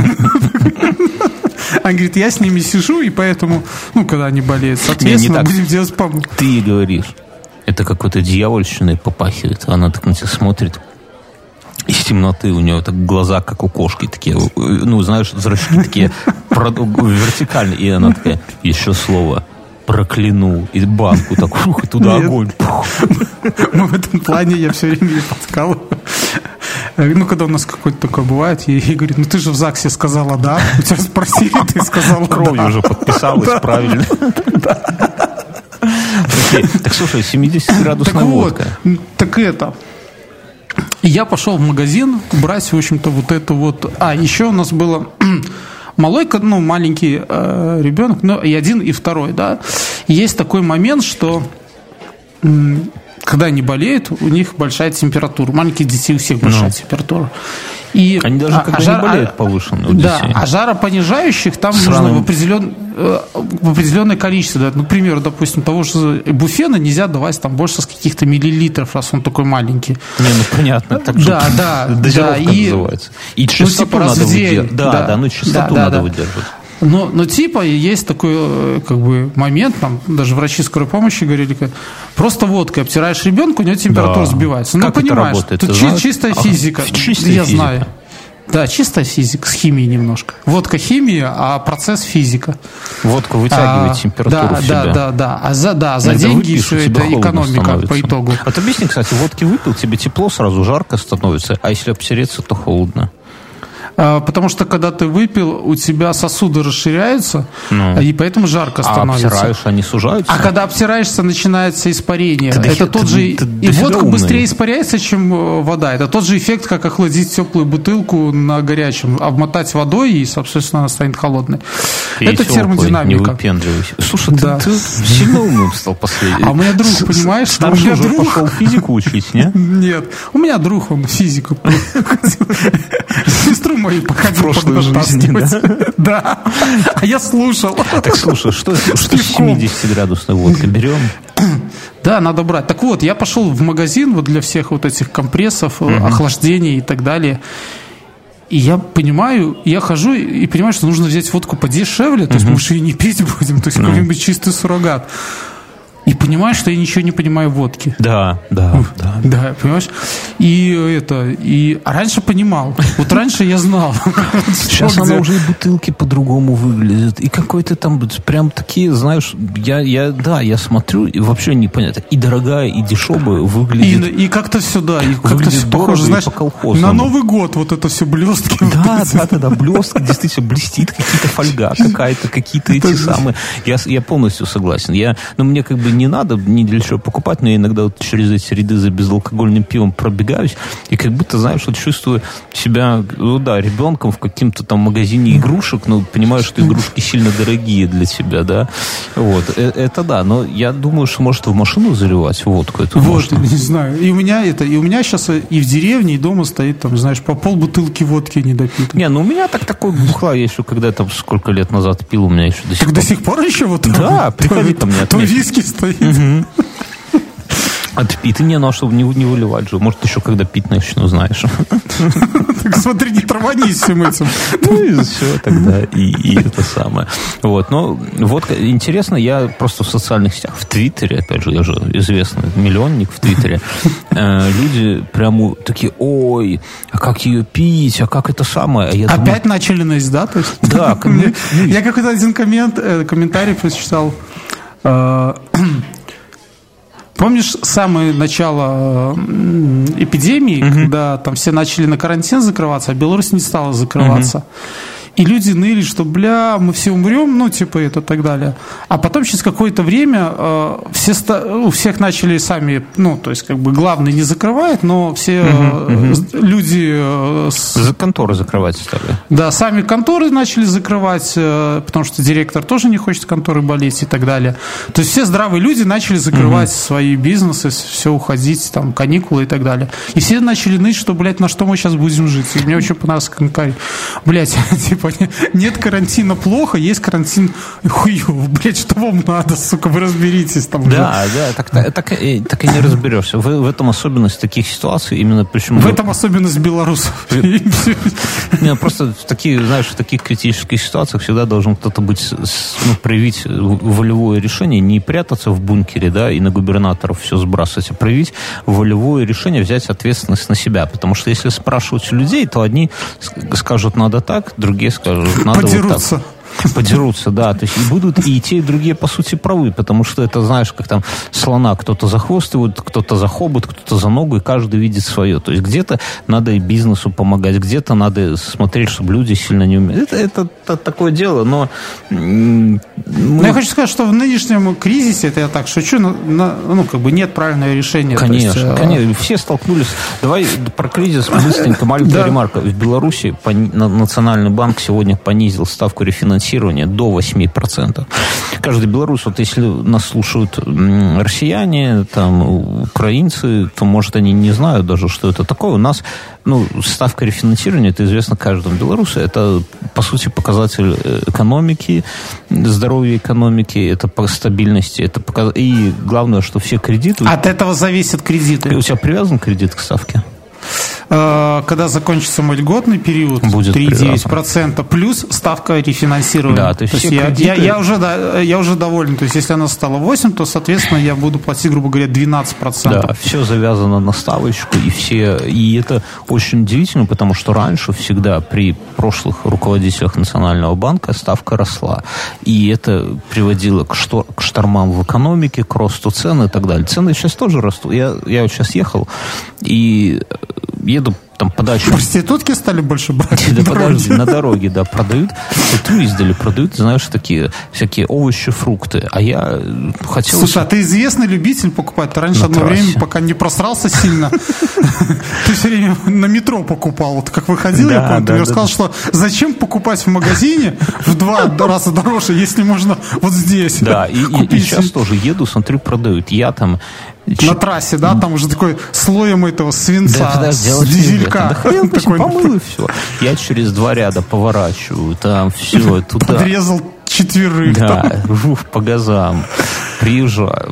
[SPEAKER 3] Она говорит, я с ними сижу, и поэтому, ну, когда они болеют, соответственно, будем делать помощь.
[SPEAKER 2] Ты ей говоришь, это какой-то дьявольщиной попахивает. Она так на тебя смотрит. Из темноты у нее так глаза, как у кошки, такие, ну, знаешь, зрачки такие вертикальные. И она такая, еще слово, прокляну. И банку так, фух, и туда огонь.
[SPEAKER 3] Ну, в этом плане я все время ей подкалываю. Ну, когда у нас какой-то такой бывает, я ей говорю, ну, ты же в ЗАГСе сказала «да». У тебя спросили, ты сказала «да».
[SPEAKER 2] Кровью уже подписалась, правильно. Так, слушай, семидесятиградусная водка.
[SPEAKER 3] Так это... Я пошел в магазин брать, в общем-то, вот это вот... А, еще у нас было... Малой, ну, маленький э, ребенок, ну, и один, и второй, да. И есть такой момент, что... М- когда они болеют, у них большая температура. У маленьких детей у всех большая ну. температура. И,
[SPEAKER 2] они даже
[SPEAKER 3] а,
[SPEAKER 2] когда
[SPEAKER 3] а жар,
[SPEAKER 2] не болеют,
[SPEAKER 3] а,
[SPEAKER 2] повышены у
[SPEAKER 3] да,
[SPEAKER 2] детей.
[SPEAKER 3] А жаропонижающих там Сраным. нужно в, определен, в определенное количество. Да. Например, допустим, того же буфена нельзя давать там больше с каких-то миллилитров, раз он такой маленький.
[SPEAKER 2] Не, ну понятно. Так
[SPEAKER 3] да, же, да,
[SPEAKER 2] дозировка
[SPEAKER 3] да, и,
[SPEAKER 2] называется. И частоту
[SPEAKER 3] ну, типа
[SPEAKER 2] надо выдерживать. Да,
[SPEAKER 3] да,
[SPEAKER 2] да, ну частоту
[SPEAKER 3] да, да,
[SPEAKER 2] надо
[SPEAKER 3] да.
[SPEAKER 2] выдерживать.
[SPEAKER 3] Но, но типа есть такой как бы момент, там даже врачи скорой помощи говорили, просто водкой обтираешь ребенка, у него температура да. сбивается. Ну,
[SPEAKER 2] как
[SPEAKER 3] понимаешь,
[SPEAKER 2] это
[SPEAKER 3] тут
[SPEAKER 2] ты
[SPEAKER 3] чистая
[SPEAKER 2] а,
[SPEAKER 3] физика.
[SPEAKER 2] Чистая
[SPEAKER 3] я
[SPEAKER 2] физика.
[SPEAKER 3] знаю. Да, чистая физика, с химией немножко. Водка химия, а процесс физика.
[SPEAKER 2] Водка вытягивает а, температуру
[SPEAKER 3] да,
[SPEAKER 2] в себя.
[SPEAKER 3] Да, да, да. А за, да, за деньги выпьешь, все это экономика становится. По итогу.
[SPEAKER 2] Вот объясни, кстати, водки выпил, тебе тепло, сразу жарко становится, а если обтереться, то холодно.
[SPEAKER 3] Потому что, когда ты выпил, у тебя сосуды расширяются, ну. и поэтому жарко становится.
[SPEAKER 2] А обтираешь, они сужаются?
[SPEAKER 3] А когда обтираешься, начинается испарение.
[SPEAKER 2] Ты
[SPEAKER 3] это
[SPEAKER 2] ты,
[SPEAKER 3] тот
[SPEAKER 2] ты,
[SPEAKER 3] же...
[SPEAKER 2] Ты,
[SPEAKER 3] и водка быстрее испаряется, чем вода. Это тот же эффект, как охладить теплую бутылку на горячем. Обмотать водой, и, соответственно, она станет холодной.
[SPEAKER 2] И
[SPEAKER 3] это
[SPEAKER 2] теплый,
[SPEAKER 3] термодинамика.
[SPEAKER 2] Не выпендривайся. Слушай, да. ты, ты сильно умным стал последний.
[SPEAKER 3] А у меня друг, понимаешь?
[SPEAKER 2] Старший уже друг... пошел физику учить, не?
[SPEAKER 3] Нет. У меня друг, он физику. Сестру мою походил
[SPEAKER 2] жизни, да?
[SPEAKER 3] Да. А я слушал.
[SPEAKER 2] Так слушай, что, что семидесятиградусная водка? Берем?
[SPEAKER 3] Да, надо брать. Так вот, я пошел в магазин вот для всех вот этих компрессов, угу. охлаждений и так далее. И я понимаю, я хожу и понимаю, что нужно взять водку подешевле, то есть угу. мы же ее не пить будем, то есть угу. какой-нибудь чистый суррогат. и понимаешь, что я ничего не понимаю в водке.
[SPEAKER 2] Да, да, да.
[SPEAKER 3] Да, понимаешь? И это, и а раньше понимал. Вот раньше я знал.
[SPEAKER 2] Сейчас она уже и бутылки по-другому выглядят. И какой-то там прям такие, знаешь, я, я, да, я смотрю, и вообще непонятно. И дорогая, и дешевая выглядит.
[SPEAKER 3] И, и как-то все, да, и как-то все похоже, знаешь, на Новый год вот это все блестки.
[SPEAKER 2] Да, да, да, да, блестки, действительно, блестит какие-то фольга, какая-то, какие-то эти самые. Я, я полностью согласен. Я, ну, мне как бы не надо ни для чего покупать, но я иногда вот через эти ряды за безалкогольным пивом пробегаюсь, и как будто, знаешь, вот чувствую себя, ну да, ребенком в каком-то там магазине игрушек, но понимаю, что игрушки сильно дорогие для тебя, да. Вот, это да, но я думаю, что может в машину заливать водку. Это
[SPEAKER 3] вот, можно. Не знаю. И у меня это, и у меня сейчас и в деревне, и дома стоит, там, знаешь, по полбутылки водки не допито.
[SPEAKER 2] Не, ну у меня так такой бухла, я еще когда там сколько лет назад пил, у меня еще до сих
[SPEAKER 3] так
[SPEAKER 2] пор.
[SPEAKER 3] до сих пор еще вот
[SPEAKER 2] да, приходи ко мне.
[SPEAKER 3] То виски стоит.
[SPEAKER 2] Отпит. И не, ну а чтобы не, не выливать же. Может, еще когда пить начну, знаешь.
[SPEAKER 3] Так смотри, не траванись всем этим.
[SPEAKER 2] Ну и все тогда. И, и это самое. Вот. Но вот интересно, я просто в социальных сетях, в Твиттере, опять же, я же известный миллионник в Твиттере, э, люди прямо такие, ой, а как ее пить, а как это самое? А я
[SPEAKER 3] Опять
[SPEAKER 2] думаю,
[SPEAKER 3] начали наесть, да? То есть?
[SPEAKER 2] Да.
[SPEAKER 3] Я какой-то один коммент, комментарий прочитал. Помнишь самое начало эпидемии, uh-huh. когда там все начали на карантин закрываться, а Беларусь не стала закрываться? Uh-huh. И люди ныли, что, бля, мы все умрем, ну, типа, это, так далее. А потом, через какое-то время, э, все, у всех начали сами, ну, то есть, как бы, главный не закрывает, но все uh-huh, uh-huh. э, люди... Э, с... Конторы
[SPEAKER 2] закрывать стали.
[SPEAKER 3] Да, сами конторы начали закрывать, э, потому что директор тоже не хочет конторы болеть и так далее. То есть, все здравые люди начали закрывать uh-huh. свои бизнесы, все уходить, там, каникулы и так далее. И все начали ныть, что, блядь, на что мы сейчас будем жить. И мне очень понравился комментарий. Блядь, типа, нет карантина плохо, есть карантин хуёв. Блядь, что вам надо, сука, вы разберитесь там.
[SPEAKER 2] Да, уже. да, так, так, так, и, так и не разберешься. В, в этом особенность таких ситуаций именно почему...
[SPEAKER 3] В этом особенность белорусов.
[SPEAKER 2] Не, просто в таких, знаешь, в таких критических ситуациях всегда должен кто-то быть, ну, проявить волевое решение, не прятаться в бункере, да, и на губернаторов все сбрасывать, а проявить волевое решение, взять ответственность на себя. Потому что если спрашивать у людей, то одни скажут, надо так, другие скажут, надо
[SPEAKER 3] подерутся.
[SPEAKER 2] Вот так. Подерутся, да. То есть и будут и те, и другие, по сути, правы, потому что это, знаешь, как там слона кто-то за хвост его, кто-то за хобот, кто-то за ногу, и каждый видит свое. То есть где-то надо и бизнесу помогать, где-то надо смотреть, чтобы люди сильно не умели. Это, это, это такое дело, но... Мы...
[SPEAKER 3] но я хочу сказать, что в нынешнем кризисе, это я так шучу, но, ну, как бы нет правильного решения.
[SPEAKER 2] Конечно,
[SPEAKER 3] то есть,
[SPEAKER 2] конечно. Все столкнулись. Давай про кризис быстренько, маленькая ремарка. В Беларуси Национальный банк сегодня понизил ставку рефинансирования до восемь процентов. Каждый белорус, вот если нас слушают россияне, там, украинцы, то, может, они не знают даже, что это такое. У нас, ну, ставка рефинансирования, это известно каждому белорусу, это, по сути, показатель экономики, здоровья экономики, это по стабильности, это показ... и главное, что все кредиты...
[SPEAKER 3] От этого зависят кредиты.
[SPEAKER 2] У тебя привязан кредит к ставке?
[SPEAKER 3] Когда закончится мой льготный период,
[SPEAKER 2] будет
[SPEAKER 3] три целых девять десятых процента плюс ставка рефинансирования.
[SPEAKER 2] Да, то есть, то есть
[SPEAKER 3] я,
[SPEAKER 2] кредиты...
[SPEAKER 3] я, я, уже, да, я уже доволен. То есть, если она стала восемь, то, соответственно, я буду платить, грубо говоря, двенадцать процентов.
[SPEAKER 2] Да, все завязано на ставочку, и все. И это очень удивительно, потому что раньше всегда при прошлых руководителях Национального банка ставка росла. И это приводило к, штор... к штормам в экономике, к росту цен и так далее. Цены сейчас тоже растут. Я, я вот сейчас ехал, и еду там по даче.
[SPEAKER 3] Проститутки стали больше брать?
[SPEAKER 2] Да подожди, на дороге, да, продают. Это издали продают, знаешь, такие всякие овощи, фрукты. А я хотел...
[SPEAKER 3] Слушай, а ты известный любитель покупать? Ты раньше одно время, пока не просрался сильно, ты все время на метро покупал. Вот как выходил, я помню, ты мне рассказал, что зачем покупать в магазине в два раза дороже, если можно вот здесь.
[SPEAKER 2] Да, и сейчас тоже еду, смотрю, продают. Я там...
[SPEAKER 3] На трассе, да, там уже такой слоем этого свинца,
[SPEAKER 2] да,
[SPEAKER 3] с дизелька.
[SPEAKER 2] Да хрен, помыл и все. Я через два ряда поворачиваю, там все, туда.
[SPEAKER 3] Подрезал четверых.
[SPEAKER 2] Да, жух по газам, приезжаю.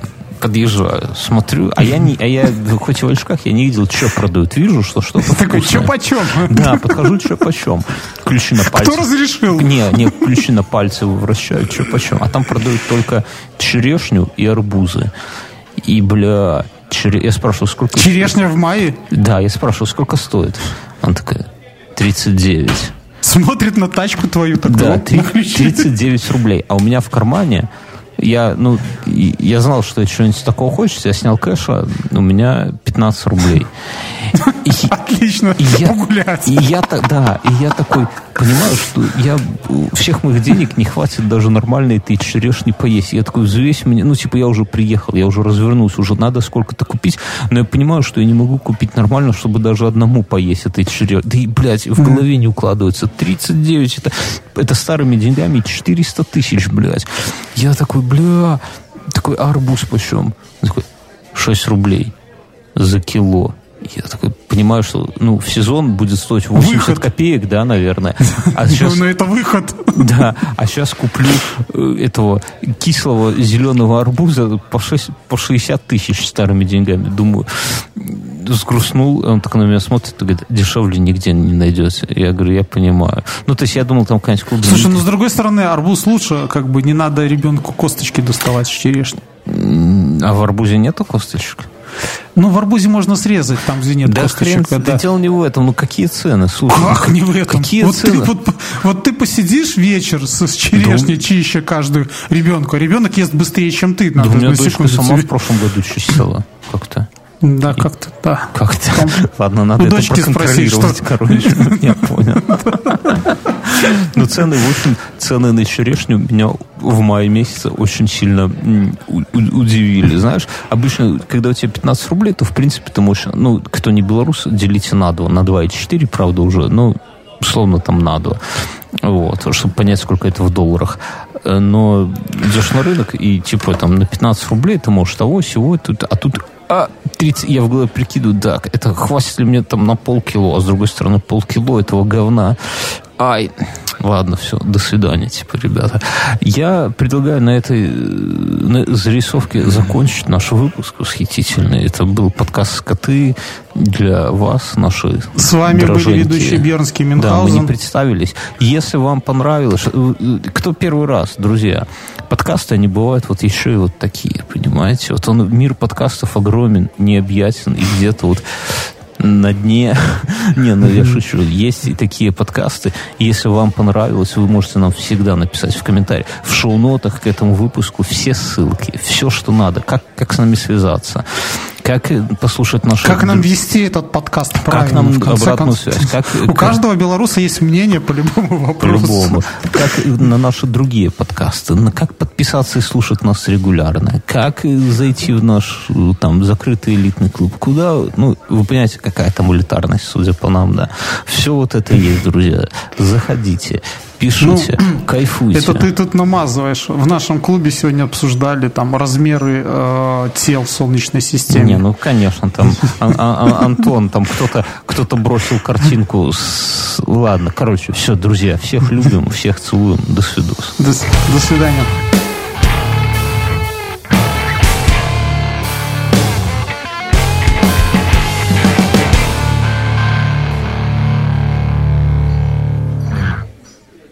[SPEAKER 2] подъезжаю, смотрю, а я, не, а я хоть и в очках, я не видел, что продают. Вижу, что что-то
[SPEAKER 3] такой, что почем?
[SPEAKER 2] Да, подхожу, что почем. Ключи на пальцы.
[SPEAKER 3] Кто разрешил?
[SPEAKER 2] Не, не, ключи на пальцы вращают, что почем. А там продают только черешню и арбузы. И, бля, чере... я спрашиваю, сколько...
[SPEAKER 3] Черешня в мае?
[SPEAKER 2] Да, я спрашиваю, сколько стоит? Она такая, тридцать девять.
[SPEAKER 3] Смотрит на тачку твою, так
[SPEAKER 2] да, тридцать девять рублей. А у меня в кармане, я, ну, я знал, что я что-нибудь такого хочется, я снял кэша, у меня пятнадцать рублей. И,
[SPEAKER 3] Отлично,
[SPEAKER 2] и я,
[SPEAKER 3] погулять.
[SPEAKER 2] И я, да, и я такой понимаю, что я, всех моих денег не хватит даже нормально этой черешни поесть. Я такой, взвесь мне, ну, типа, я уже приехал, я уже развернулся, уже надо сколько-то купить, но я понимаю, что я не могу купить нормально, чтобы даже одному поесть этой черешни. Да и, блядь, в голове не укладывается. тридцать девять, это, это старыми деньгами четыреста тысяч, блядь. Я такой, бля, такой, а арбуз почем? Такой, шесть рублей за кило. Я такой понимаю, что ну, в сезон будет стоить восемьдесят выход. Копеек, да, наверное. А сейчас,
[SPEAKER 3] ну, это выход.
[SPEAKER 2] Да, а сейчас куплю этого кислого зеленого арбуза по, шесть, по шестьдесят тысяч старыми деньгами. Думаю, сгрустнул, он так на меня смотрит и говорит, дешевле нигде не найдется. Я говорю, я понимаю. Ну, то есть я думал, там какая-нибудь клубника.
[SPEAKER 3] Слушай, ну, с другой стороны, арбуз лучше, как бы не надо ребенку косточки доставать с черешни.
[SPEAKER 2] А в арбузе нету косточек?
[SPEAKER 3] Ну, в арбузе можно срезать, там, где нет
[SPEAKER 2] да
[SPEAKER 3] косточек.
[SPEAKER 2] Хрен, да, да, дело не в этом. Ну, какие цены? Слушай,
[SPEAKER 3] как не в этом?
[SPEAKER 2] Какие
[SPEAKER 3] вот,
[SPEAKER 2] цены?
[SPEAKER 3] Ты, вот, вот ты посидишь вечер с, с черешней, да, чище каждую ребенку. Ребенок ест быстрее, чем ты.
[SPEAKER 2] Да,
[SPEAKER 3] надо,
[SPEAKER 2] у меня дочка
[SPEAKER 3] секунду
[SPEAKER 2] сама
[SPEAKER 3] тебе...
[SPEAKER 2] в прошлом году чистила. Как-то.
[SPEAKER 3] Да, как-то, да.
[SPEAKER 2] Как-то. Ладно, надо это проконтролировать, короче. Я понял. Но цены, в общем, цены на черешню меня в мае месяце очень сильно удивили. Знаешь, обычно, когда у тебя пятнадцать рублей, то, в принципе, ты можешь, ну, кто не белорус, делите на два. На два и четыре, правда, уже, ну, условно, там на два. Вот, чтобы понять, сколько это в долларах. Но идешь на рынок, и, типа, там, на пятнадцать рублей ты можешь того, сего, тут, а тут а тридцать, я в голове прикидываю, да, это хватит ли мне там на полкило, а с другой стороны полкило этого говна. Ай, ладно, все, до свидания, типа, ребята. Я предлагаю на этой на зарисовке закончить наш выпуск восхитительный. Это был подкаст «Скоты» для вас, наши
[SPEAKER 3] С вами
[SPEAKER 2] дороженькие.
[SPEAKER 3] Были ведущие Бернский, Мюнхгаузен.
[SPEAKER 2] Да, мы не представились. Если вам понравилось, кто первый раз, друзья, подкасты, они бывают вот еще и вот такие, понимаете? Вот он, мир подкастов огромен, необъятен, и где-то вот на дне, не, ну я шучу, есть и такие подкасты. Если вам понравилось, вы можете нам всегда написать в комментариях. В шоу-нотах к этому выпуску все ссылки, все, что надо, как, как с нами связаться, как послушать наши...
[SPEAKER 3] Как нам вести этот подкаст правильно,
[SPEAKER 2] как нам
[SPEAKER 3] в конце
[SPEAKER 2] обратную
[SPEAKER 3] концов.
[SPEAKER 2] связь. Как,
[SPEAKER 3] У
[SPEAKER 2] как,
[SPEAKER 3] каждого белоруса есть мнение по любому вопросу.
[SPEAKER 2] По-любому. Как на наши другие подкасты, на как подписаться и слушать нас регулярно, как зайти в наш там закрытый элитный клуб, куда, ну, вы понимаете, какая там элитарность, судя по нам, да. Все вот это есть, друзья. Заходите. Пишите, ну, кайфуйте.
[SPEAKER 3] Это ты тут намазываешь. В нашем клубе сегодня обсуждали там размеры э, тел в Солнечной системе.
[SPEAKER 2] Не, ну, конечно, там а, а, Антон, там кто-то кто-то бросил картинку с... Ладно, короче, все, друзья, всех любим, всех целуем. До свидос.
[SPEAKER 3] До, до свидания.